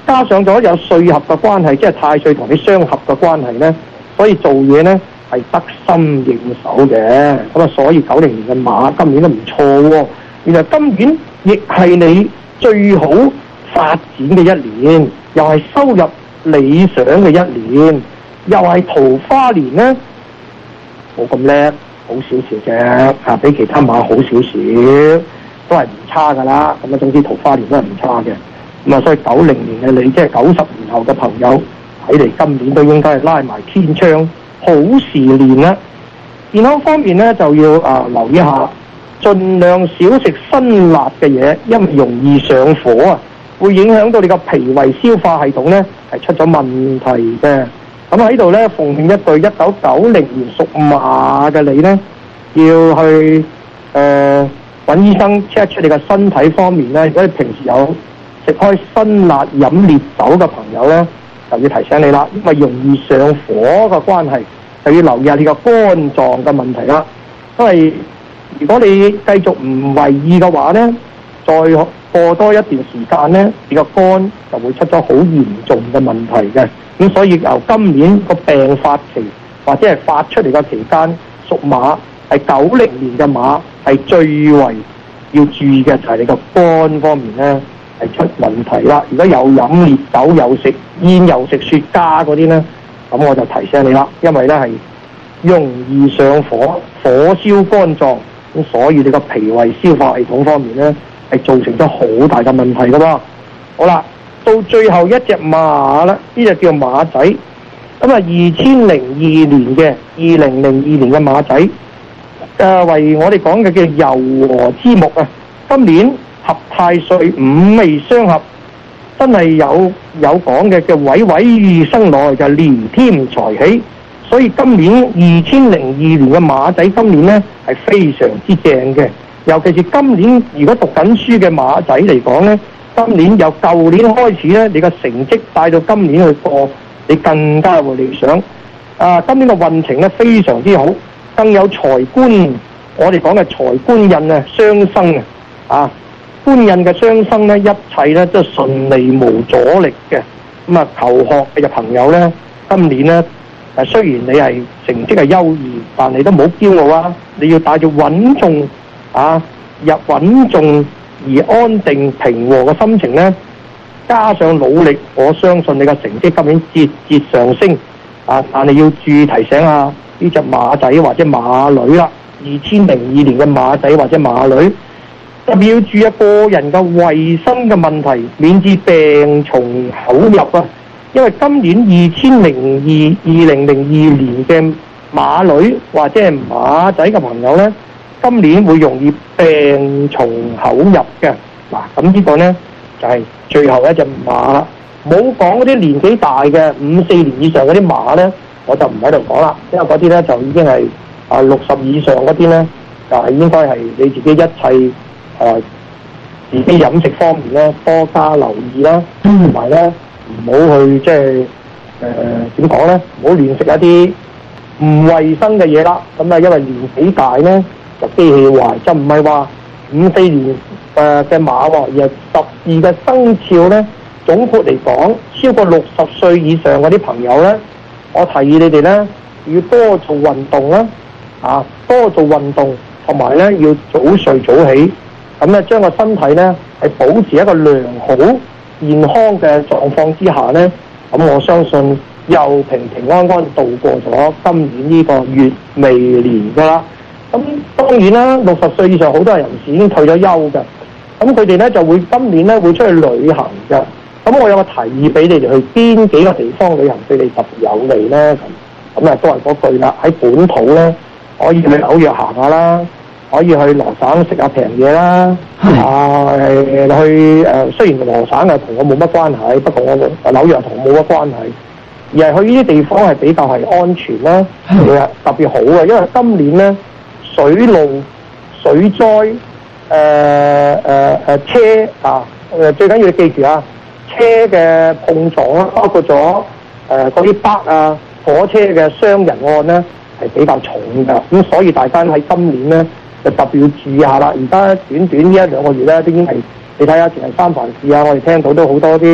加上咗有歲合嘅關係，即係太歲同你相合嘅關係咧，所以做嘢咧係得心應手嘅。咁啊，所以九零年嘅馬今年都唔錯喎。原來今年亦係你最好發展嘅一年，又係收入理想嘅一年，又係桃花年咧，冇咁叻，好少少啫，嚇比其他馬好少少，都係唔差噶啦。咁啊，總之桃花年都係唔差嘅。咁啊，所以九零年嘅你，即係九十年後嘅朋友，睇嚟今年都應該係拉埋天窗，好時年啦。健康方面咧，就要啊留意下，盡量少食辛辣嘅嘢，因為容易上火啊，會影響到你個脾胃消化系統咧係出咗問題嘅。咁喺度咧，奉勸一句一九九零年屬馬嘅你咧，要去誒揾醫生 check 出你嘅身體方面咧。如果你平時有食開辛辣飲烈酒嘅朋友咧，就要提醒你啦，因為容易上火嘅關係，就要留意下你個肝臟嘅問題啦。因為如果你繼續唔為意嘅話咧，再過多一段時間咧，你個肝就會出咗好嚴重嘅問題嘅。咁所以由今年個病發期或者係發出嚟嘅期間，屬馬係九零年嘅馬係最為要注意嘅，就係你個肝方面咧係出問題啦。如果有飲烈酒、又食煙、又食雪茄嗰啲咧，咁我就提醒你啦，因為咧係容易上火，火燒肝臟，咁所以你個脾胃消化系統方面咧係造成咗好大嘅問題噶噃。好啦，到最後一隻馬啦，呢隻叫馬仔。咁啊，二千零二年嘅二零零二年嘅馬仔，誒、呃、為我哋講嘅叫柔和之木啊。今年合太歲五味相合，真係有有講嘅叫偉偉生來就連添財喜。所以今年二千零二年嘅馬仔今年呢係非常之正嘅，尤其是今年如果讀緊書嘅馬仔嚟講呢，今年由舊年開始呢，你嘅成績帶到今年去過，你更加會理想。啊，今年嘅運程呢非常之好，更有財官，我哋講嘅財官印啊相生啊，啊官印嘅相生呢，一切呢都順利無阻力嘅。咁啊，求學嘅朋友呢，今年呢。誒，雖然你係成績係優異，但你都冇驕傲啊！你要帶住穩重啊，入穩重而安定平和嘅心情呢，加上努力，我相信你嘅成績今年節節上升啊！但係要注意提醒下呢隻馬仔或者馬女啦，二千零二年嘅馬仔或者馬女，特別要注意個人嘅衞生嘅問題，免致病從口入啊！因為今年二千零二二零零二年嘅馬女或者係馬仔嘅朋友呢，今年會容易病從口入嘅。嗱，咁呢個呢，就係、是、最後一隻馬啦。冇講嗰啲年紀大嘅五四年以上嗰啲馬呢，我就唔喺度講啦，因為嗰啲呢，就已經係啊六十以上嗰啲呢，就係、是、應該係你自己一切誒、呃、自己飲食方面呢，多加留意啦，同埋呢。唔好去即係誒點講咧？唔好亂食一啲唔衞生嘅嘢啦。咁啊，因為年紀大咧就機器壞，就唔係話五四年誒嘅馬喎，而係十二嘅生肖咧。總括嚟講，超過六十歲以上嗰啲朋友咧，我提議你哋咧要多做運動啦，啊多做運動，同埋咧要早睡早起，咁咧將個身體咧係保持一個良好健康嘅狀況之下呢，咁我相信又平平安安度過咗今年呢個乙未年㗎啦。咁當然啦，六十歲以上好多人士已經退咗休嘅，咁佢哋呢就會今年呢會出去旅行嘅。咁我有個提議俾你哋去邊幾個地方旅行對你特別有利呢？咁咁啊都係嗰句啦，喺本土呢，可以去紐約行下啦。可以去羅省食下平嘢啦，啊去誒、呃、雖然羅省啊同我冇乜關係，不過我紐約同我冇乜關係，而係去呢啲地方係比較係安全啦，係特別好嘅，因為今年咧水路、水災、誒誒誒車啊誒最緊要你記住啊，車嘅碰撞啦，包括咗誒嗰啲巴啊火車嘅傷人案咧係比較重㗎，咁所以大家喺今年咧。就特別要注意下啦！而家短短呢一兩個月咧，都已經係你睇下，淨係三藩市啊，我哋聽到都好多啲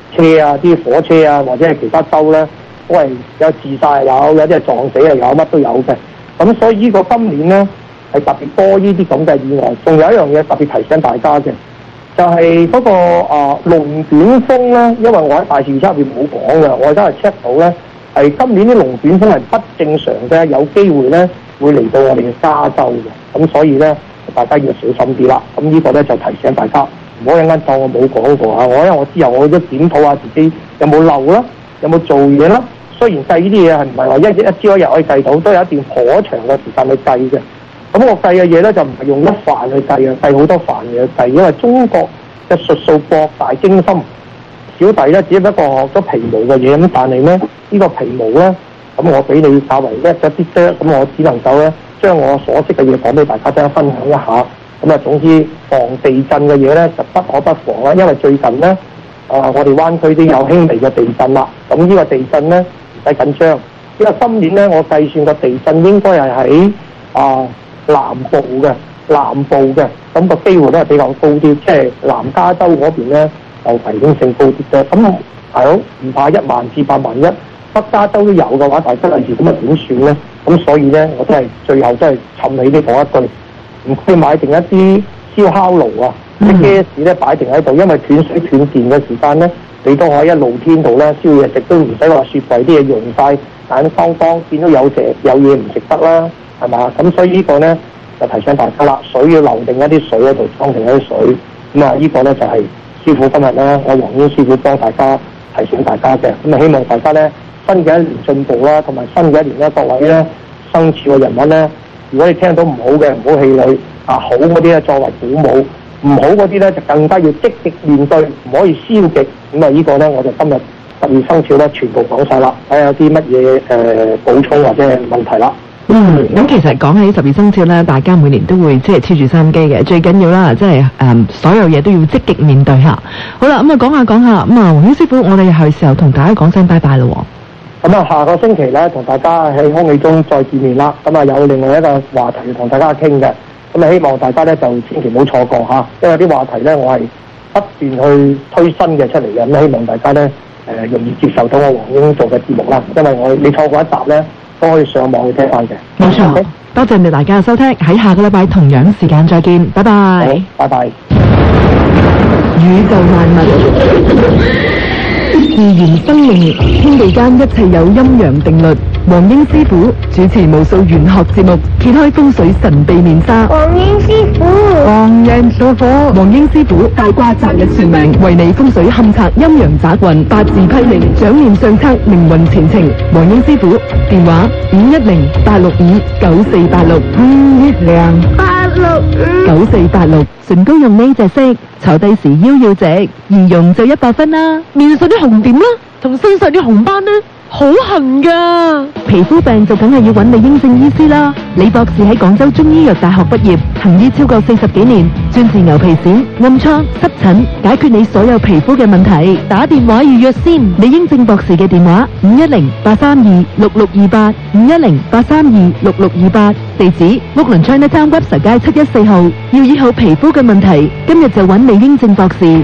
車啊、啲火車啊，或者係其他州咧，都係有自殺有，有啲係撞死又有，乜都有嘅。咁所以呢個今年咧係特別多呢啲咁嘅意外。仲有一樣嘢特別提醒大家嘅，就係、是、嗰、那個啊龍捲風咧，因為我喺大氣預測入邊冇講嘅，我而家係 check 到咧係今年啲龍捲風係不正常嘅，有機會咧會嚟到我哋嘅加州嘅。咁所以咧大家要小心啲啦。咁呢個咧就提醒大家。唔好一陣間當我冇講過啊！我因為我之後我都檢討下自己有冇漏啦，有冇做嘢啦。雖然計呢啲嘢係唔係話一日一朝一日可以計到，都有一段頗長嘅時間去計嘅。咁我計嘅嘢咧就唔係用一範去計啊，計好多範嘢去計，因為中國嘅術數博大精深。小弟咧只不過學咗皮毛嘅嘢，咁但係咧呢、呢個皮毛咧，咁我比你稍為叻咗啲啫，咁我只能夠咧將我所識嘅嘢講俾大家聽分享一下。咁啊，總之防地震嘅嘢咧就不可不防啦，因為最近咧啊，我哋灣區都有輕微嘅地震啦。咁呢個地震咧唔使緊張，因為今年咧我計算個地震應該係喺啊南部嘅南部嘅，咁、個機會都係比較高啲，即係南加州嗰邊咧就危險性高啲嘅。咁係好唔怕一萬至八萬一，北加州都有嘅話，大吉利是咁啊點算咧？咁所以咧，我都係最後都係沉起啲講一句。唔可以買定一啲燒烤爐啊，啲 gas 咧擺定喺度，因為斷水斷電嘅時間咧，你都可以一露天度咧燒嘢食，都唔使話雪櫃啲嘢溶晒，眼當當見到有隻有嘢唔食得啦，係嘛？咁所以呢個咧就提醒大家啦，水要留定一啲水喺度，裝定一啲水。咁啊，呢個咧就係師傅今日咧，我黃英師傅幫大家提醒大家嘅。咁啊，希望大家咧新嘅一年進步啦，同埋新嘅一年咧，各位咧生肖嘅人物咧。如果你聽到唔好嘅，唔好氣餒啊！好嗰啲咧作為鼓舞，唔好嗰啲咧就更加要積極面對，唔可以消極。咁啊，呢個咧我就今日十二生肖咧全部講晒啦，睇下有啲乜嘢誒補充或者係問題啦。
嗯，咁其實講起十二生肖咧，大家每年都會即係黐住收音機嘅，最緊要啦，即係誒所有嘢都要積極面對下。好啦，咁啊講下講下，咁啊黃英師傅，我哋係時候同大家講聲拜拜咯。
咁啊，下個星期咧，同大家喺空氣中再見面啦。咁啊，有另外一個話題要同大家傾嘅。咁啊，希望大家咧就千祈唔好錯過嚇，因為啲話題咧我係不斷去推新嘅出嚟嘅。咁希望大家咧誒、呃、容易接受到我黃英做嘅節目啦。因為我你錯過一集咧，都可以上網去聽翻嘅。
冇錯，okay? 多謝你大家嘅收聽，喺下個禮拜同樣時間再見，拜拜。
好，拜拜。
宇宙萬物。自然生命，天地間一切有陰陽定律。黃英師傅主持無數玄學節目，揭開風水神秘面紗。
黃英師傅，
黃人所火，黃英師傅大卦擇日算命，為你風水勘測陰陽雜運，八字批命，掌念上策，命運前程。黃英師傅電話五一零八六五九四八六五一零
八六五
九四八六。唇膏用呢隻色，坐低時腰要直，易用就一百分啦。面上啲紅點啦，同身上啲紅斑呢，好痕噶。皮膚病就梗係要揾李英正醫師啦。李博士喺廣州中醫藥大學畢業，行醫超過四十幾年，專治牛皮癬、暗瘡、濕疹，解決你所有皮膚嘅問題。打電話預約先，李英正博士嘅電話五一零八三二六六二八五一零八三二六六二八，地址屋崙 Chinatown Webster 街七一四號。要醫好皮膚嘅問題，今日就揾李英正博士。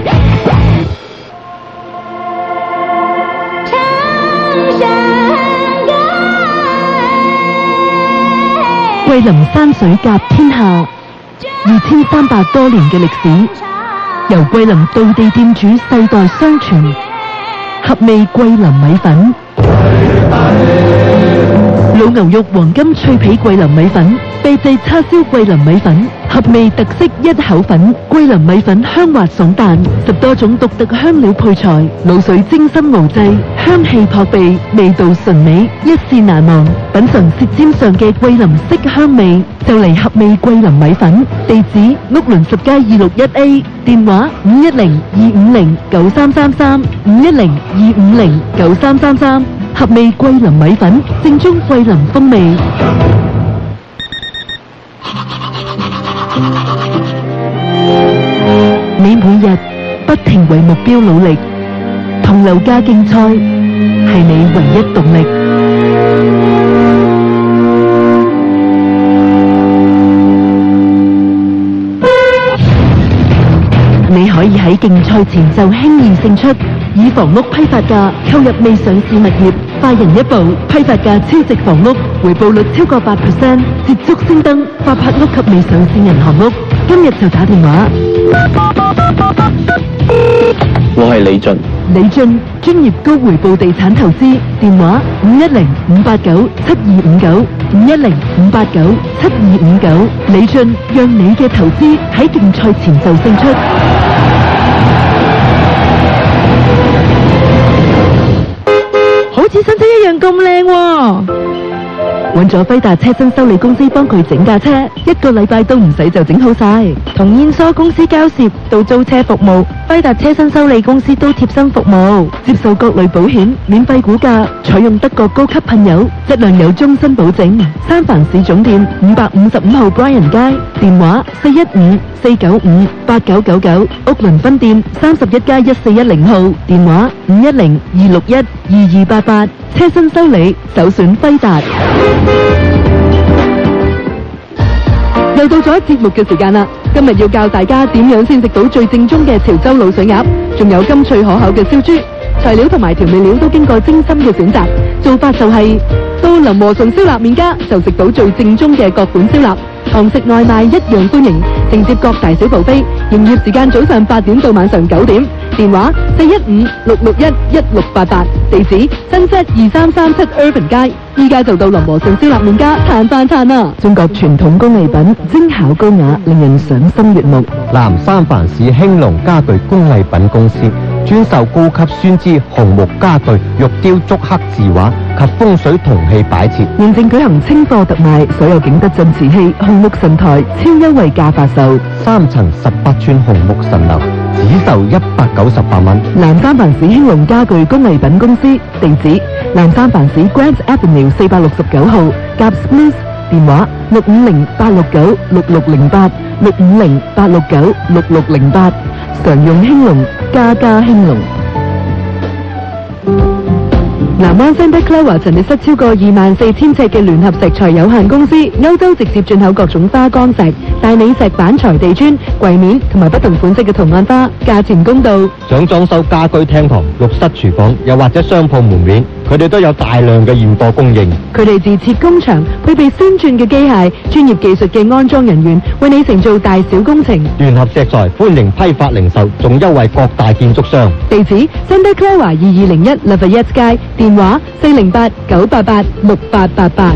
桂林山水甲天下，二千三百多年嘅歷史，由桂林道地店主世代相傳，合味桂林米粉，老牛肉黃金脆皮桂林米粉，秘製叉燒桂林米粉，合味特色一口粉，桂林米粉香滑爽彈，十多種獨特香料配菜，滷水精心熬製，香氣撲鼻，味道純美，一試難忘。品嘗舌尖上嘅桂林色香味，就嚟合味桂林米粉。地址屋崙十街二六一 A， 電話五一零二五零九三三三五一零二五零九三三三。合味桂林米粉，正宗桂林風味。你每日不停為目標努力，同樓價競賽係你唯一動力。你可以喺競賽前就輕易勝出，
以房屋批發價購入未上市物業，快人一步，批發價超值房屋，回報率超過八 percent， 捷足先登發拍屋及未上市銀行屋。今日就打電話。
我係李俊。
李俊，專業高回報地產投資，電話五一零五八九七二五九五一零五八九七二五九。李俊，讓你嘅投資喺競賽前就勝出。好似新車一樣咁靚喎！揾咗輝達車身修理公司幫佢整架車，一個禮拜都唔使就整好晒。從燕梳公司交涉到租車服務，輝達車身修理公司都貼身服務，接受各類保險，免費估價，採用德國高級噴油，質量有終身保證。三藩市總店五百五十五號 Bryan 街，電話四一五四九五八九九九，屋倫分店三十一加一四一零號，電話五一零二六一二二八八。車身修理首選輝達。又到咗節目嘅時間啦！今日要教大家點樣先食到最正宗嘅潮州滷水鴨，仲有甘脆可口嘅燒豬。材料同埋調味料都經過精心嘅選擇，做法就係、是、到林和順燒臘麵家就食到最正宗嘅各款燒臘，堂食外賣一樣歡迎，承接各大小部飛。營業時間早上八點到晚上九點，電話四一五六六一一六八八，地址新街二三三七 Urban 街。依家就到林和順燒臘麵家嘆飯餐啦！中國傳統工藝品，精巧高雅，令人賞心悅目。
南三藩市興隆家具工藝品公司專售高級酸枝紅木家具、玉雕竹刻字畫及風水銅器擺設。
現正舉行清貨特賣，所有景德鎮瓷器、紅木神台超優惠價發售，
三層十八寸紅木神樓只售一百九十八蚊。
南三藩市興隆家具工藝品公司，地址南三藩市 Grant Avenue 四百六十九號，夾 Smith， 電話六五零八六九六六零八六五零八六九六六零八，常用興隆，家家興隆。南灣 Santa Clara 陳列室超過二萬四千尺嘅聯合石材有限公司，歐洲直接進口各種花崗石、大理石板材地磚、櫃面同埋不同款式嘅圖案花，價錢公道。
想裝修家居廳堂、浴室廚房，又或者商鋪門面，佢哋都有大量嘅現貨供應。
佢哋自設工場，配備先進嘅機械、專業技術嘅安裝人員，為你承做大小工程。
聯合石材歡迎批發零售，仲優惠各大建築商。
地址 Santa Clara 二二零一 Lafayette 街，電話四零八九八八六八八八。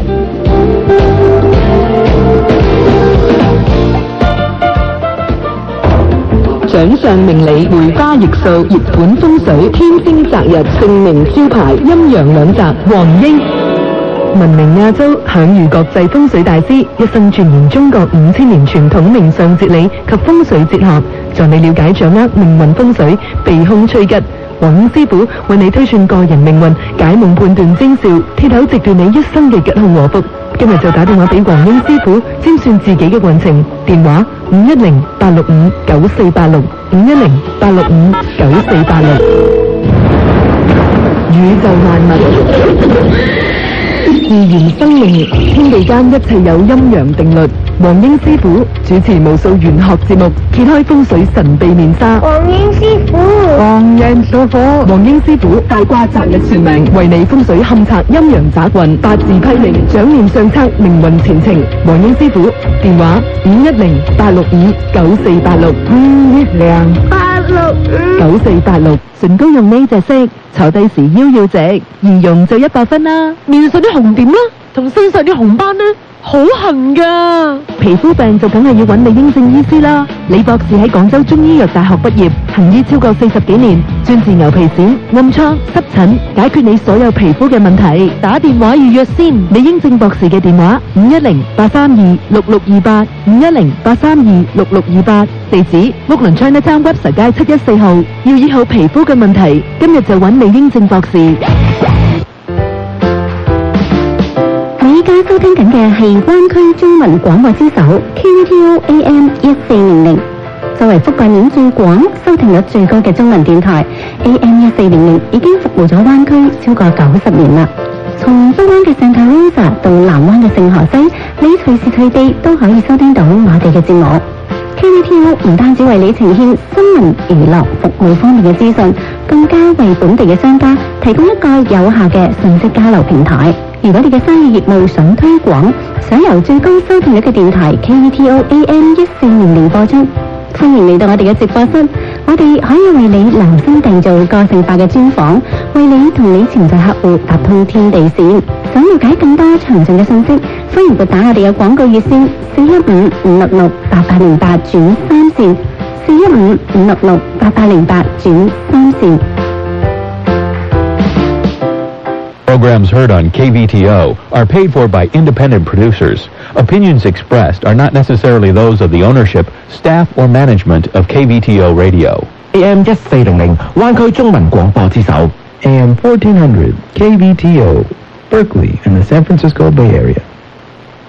掌上明理，梅花易數，熱本風水，天星擇日，盛名招牌，陰陽兩澤，黃英。聞名亞洲，享譽國際風水大師，一生鑽研中國五千年傳統命相哲理及風水哲學，助你了解掌握命運風水，避凶趨吉。黃英師傅為你推算個人命運，解夢判斷徵兆，鐵口直斷你一生嘅吉凶禍福。今日就打電話俾黃英師傅，占算自己嘅運程。電話五一零八六五九四八六五一零八六五九四八六。宇宙萬物，自然生命，天地間一切有陰陽定律。黃英師傅主持無數玄學節目，揭開風水神秘面紗。
黃英師傅，
黃英師傅，黃英師傅大卦擇日算命，為你風水勘測陰陽雜運，八字批命，掌念上策，命運前程。黃英師傅電話五一零八六五九四八六五一零
八六五
九四八六。唇膏用呢隻色，坐低時腰要直，易用就一百分啦。面上啲紅點啦，同身上啲紅斑呢，好痕噶。皮膚病就梗係要揾李英正醫師啦。李博士喺廣州中醫藥大學畢業，行醫超過四十幾年，專治牛皮癬、暗瘡、濕疹，解決你所有皮膚嘅問題。打電話預約先。李英正博士嘅電話五一零八三二六六二八五一零八三二六六二八，地址屋倫 Chinatown Webster 街七一四號。要醫好皮膚嘅問題，今日就揾李英正博士。
你依家收聽緊嘅係灣區中文廣播之首 K V T O A M 一四零零，作為覆蓋面最廣、收聽率最高嘅中文電台 A M 一四零零已經服務咗灣區超過九十年啦。從北灣嘅 Santa Rosa 到南灣嘅聖荷西，你隨時隨地都可以收聽到我哋嘅節目。K V T O 唔單止為你呈現新聞、娛樂、服務方面嘅資訊， 更加為本地嘅商家提供一個有效嘅信息交流平台。如果你嘅生意業務想推廣，想由最高收聽率嘅電台 K V T O A M 一四零零播出，歡迎嚟到我哋嘅直播室，我哋可以為你量身訂造個性化嘅專訪，為你同你潛在客戶搭通天地線。想了解更多詳盡嘅信息，歡迎撥打我哋嘅廣告熱線四一五五六六八八零八轉三線，四一五五六六八八零八轉三線。
Programs heard on K V T O are paid for by independent producers. Opinions expressed are not necessarily those of the ownership, staff, or management of K V T O Radio.
A M 一四零零灣區中文廣播之首
A M fourteen hundred K V T O, Berkeley and the San Francisco Bay Area.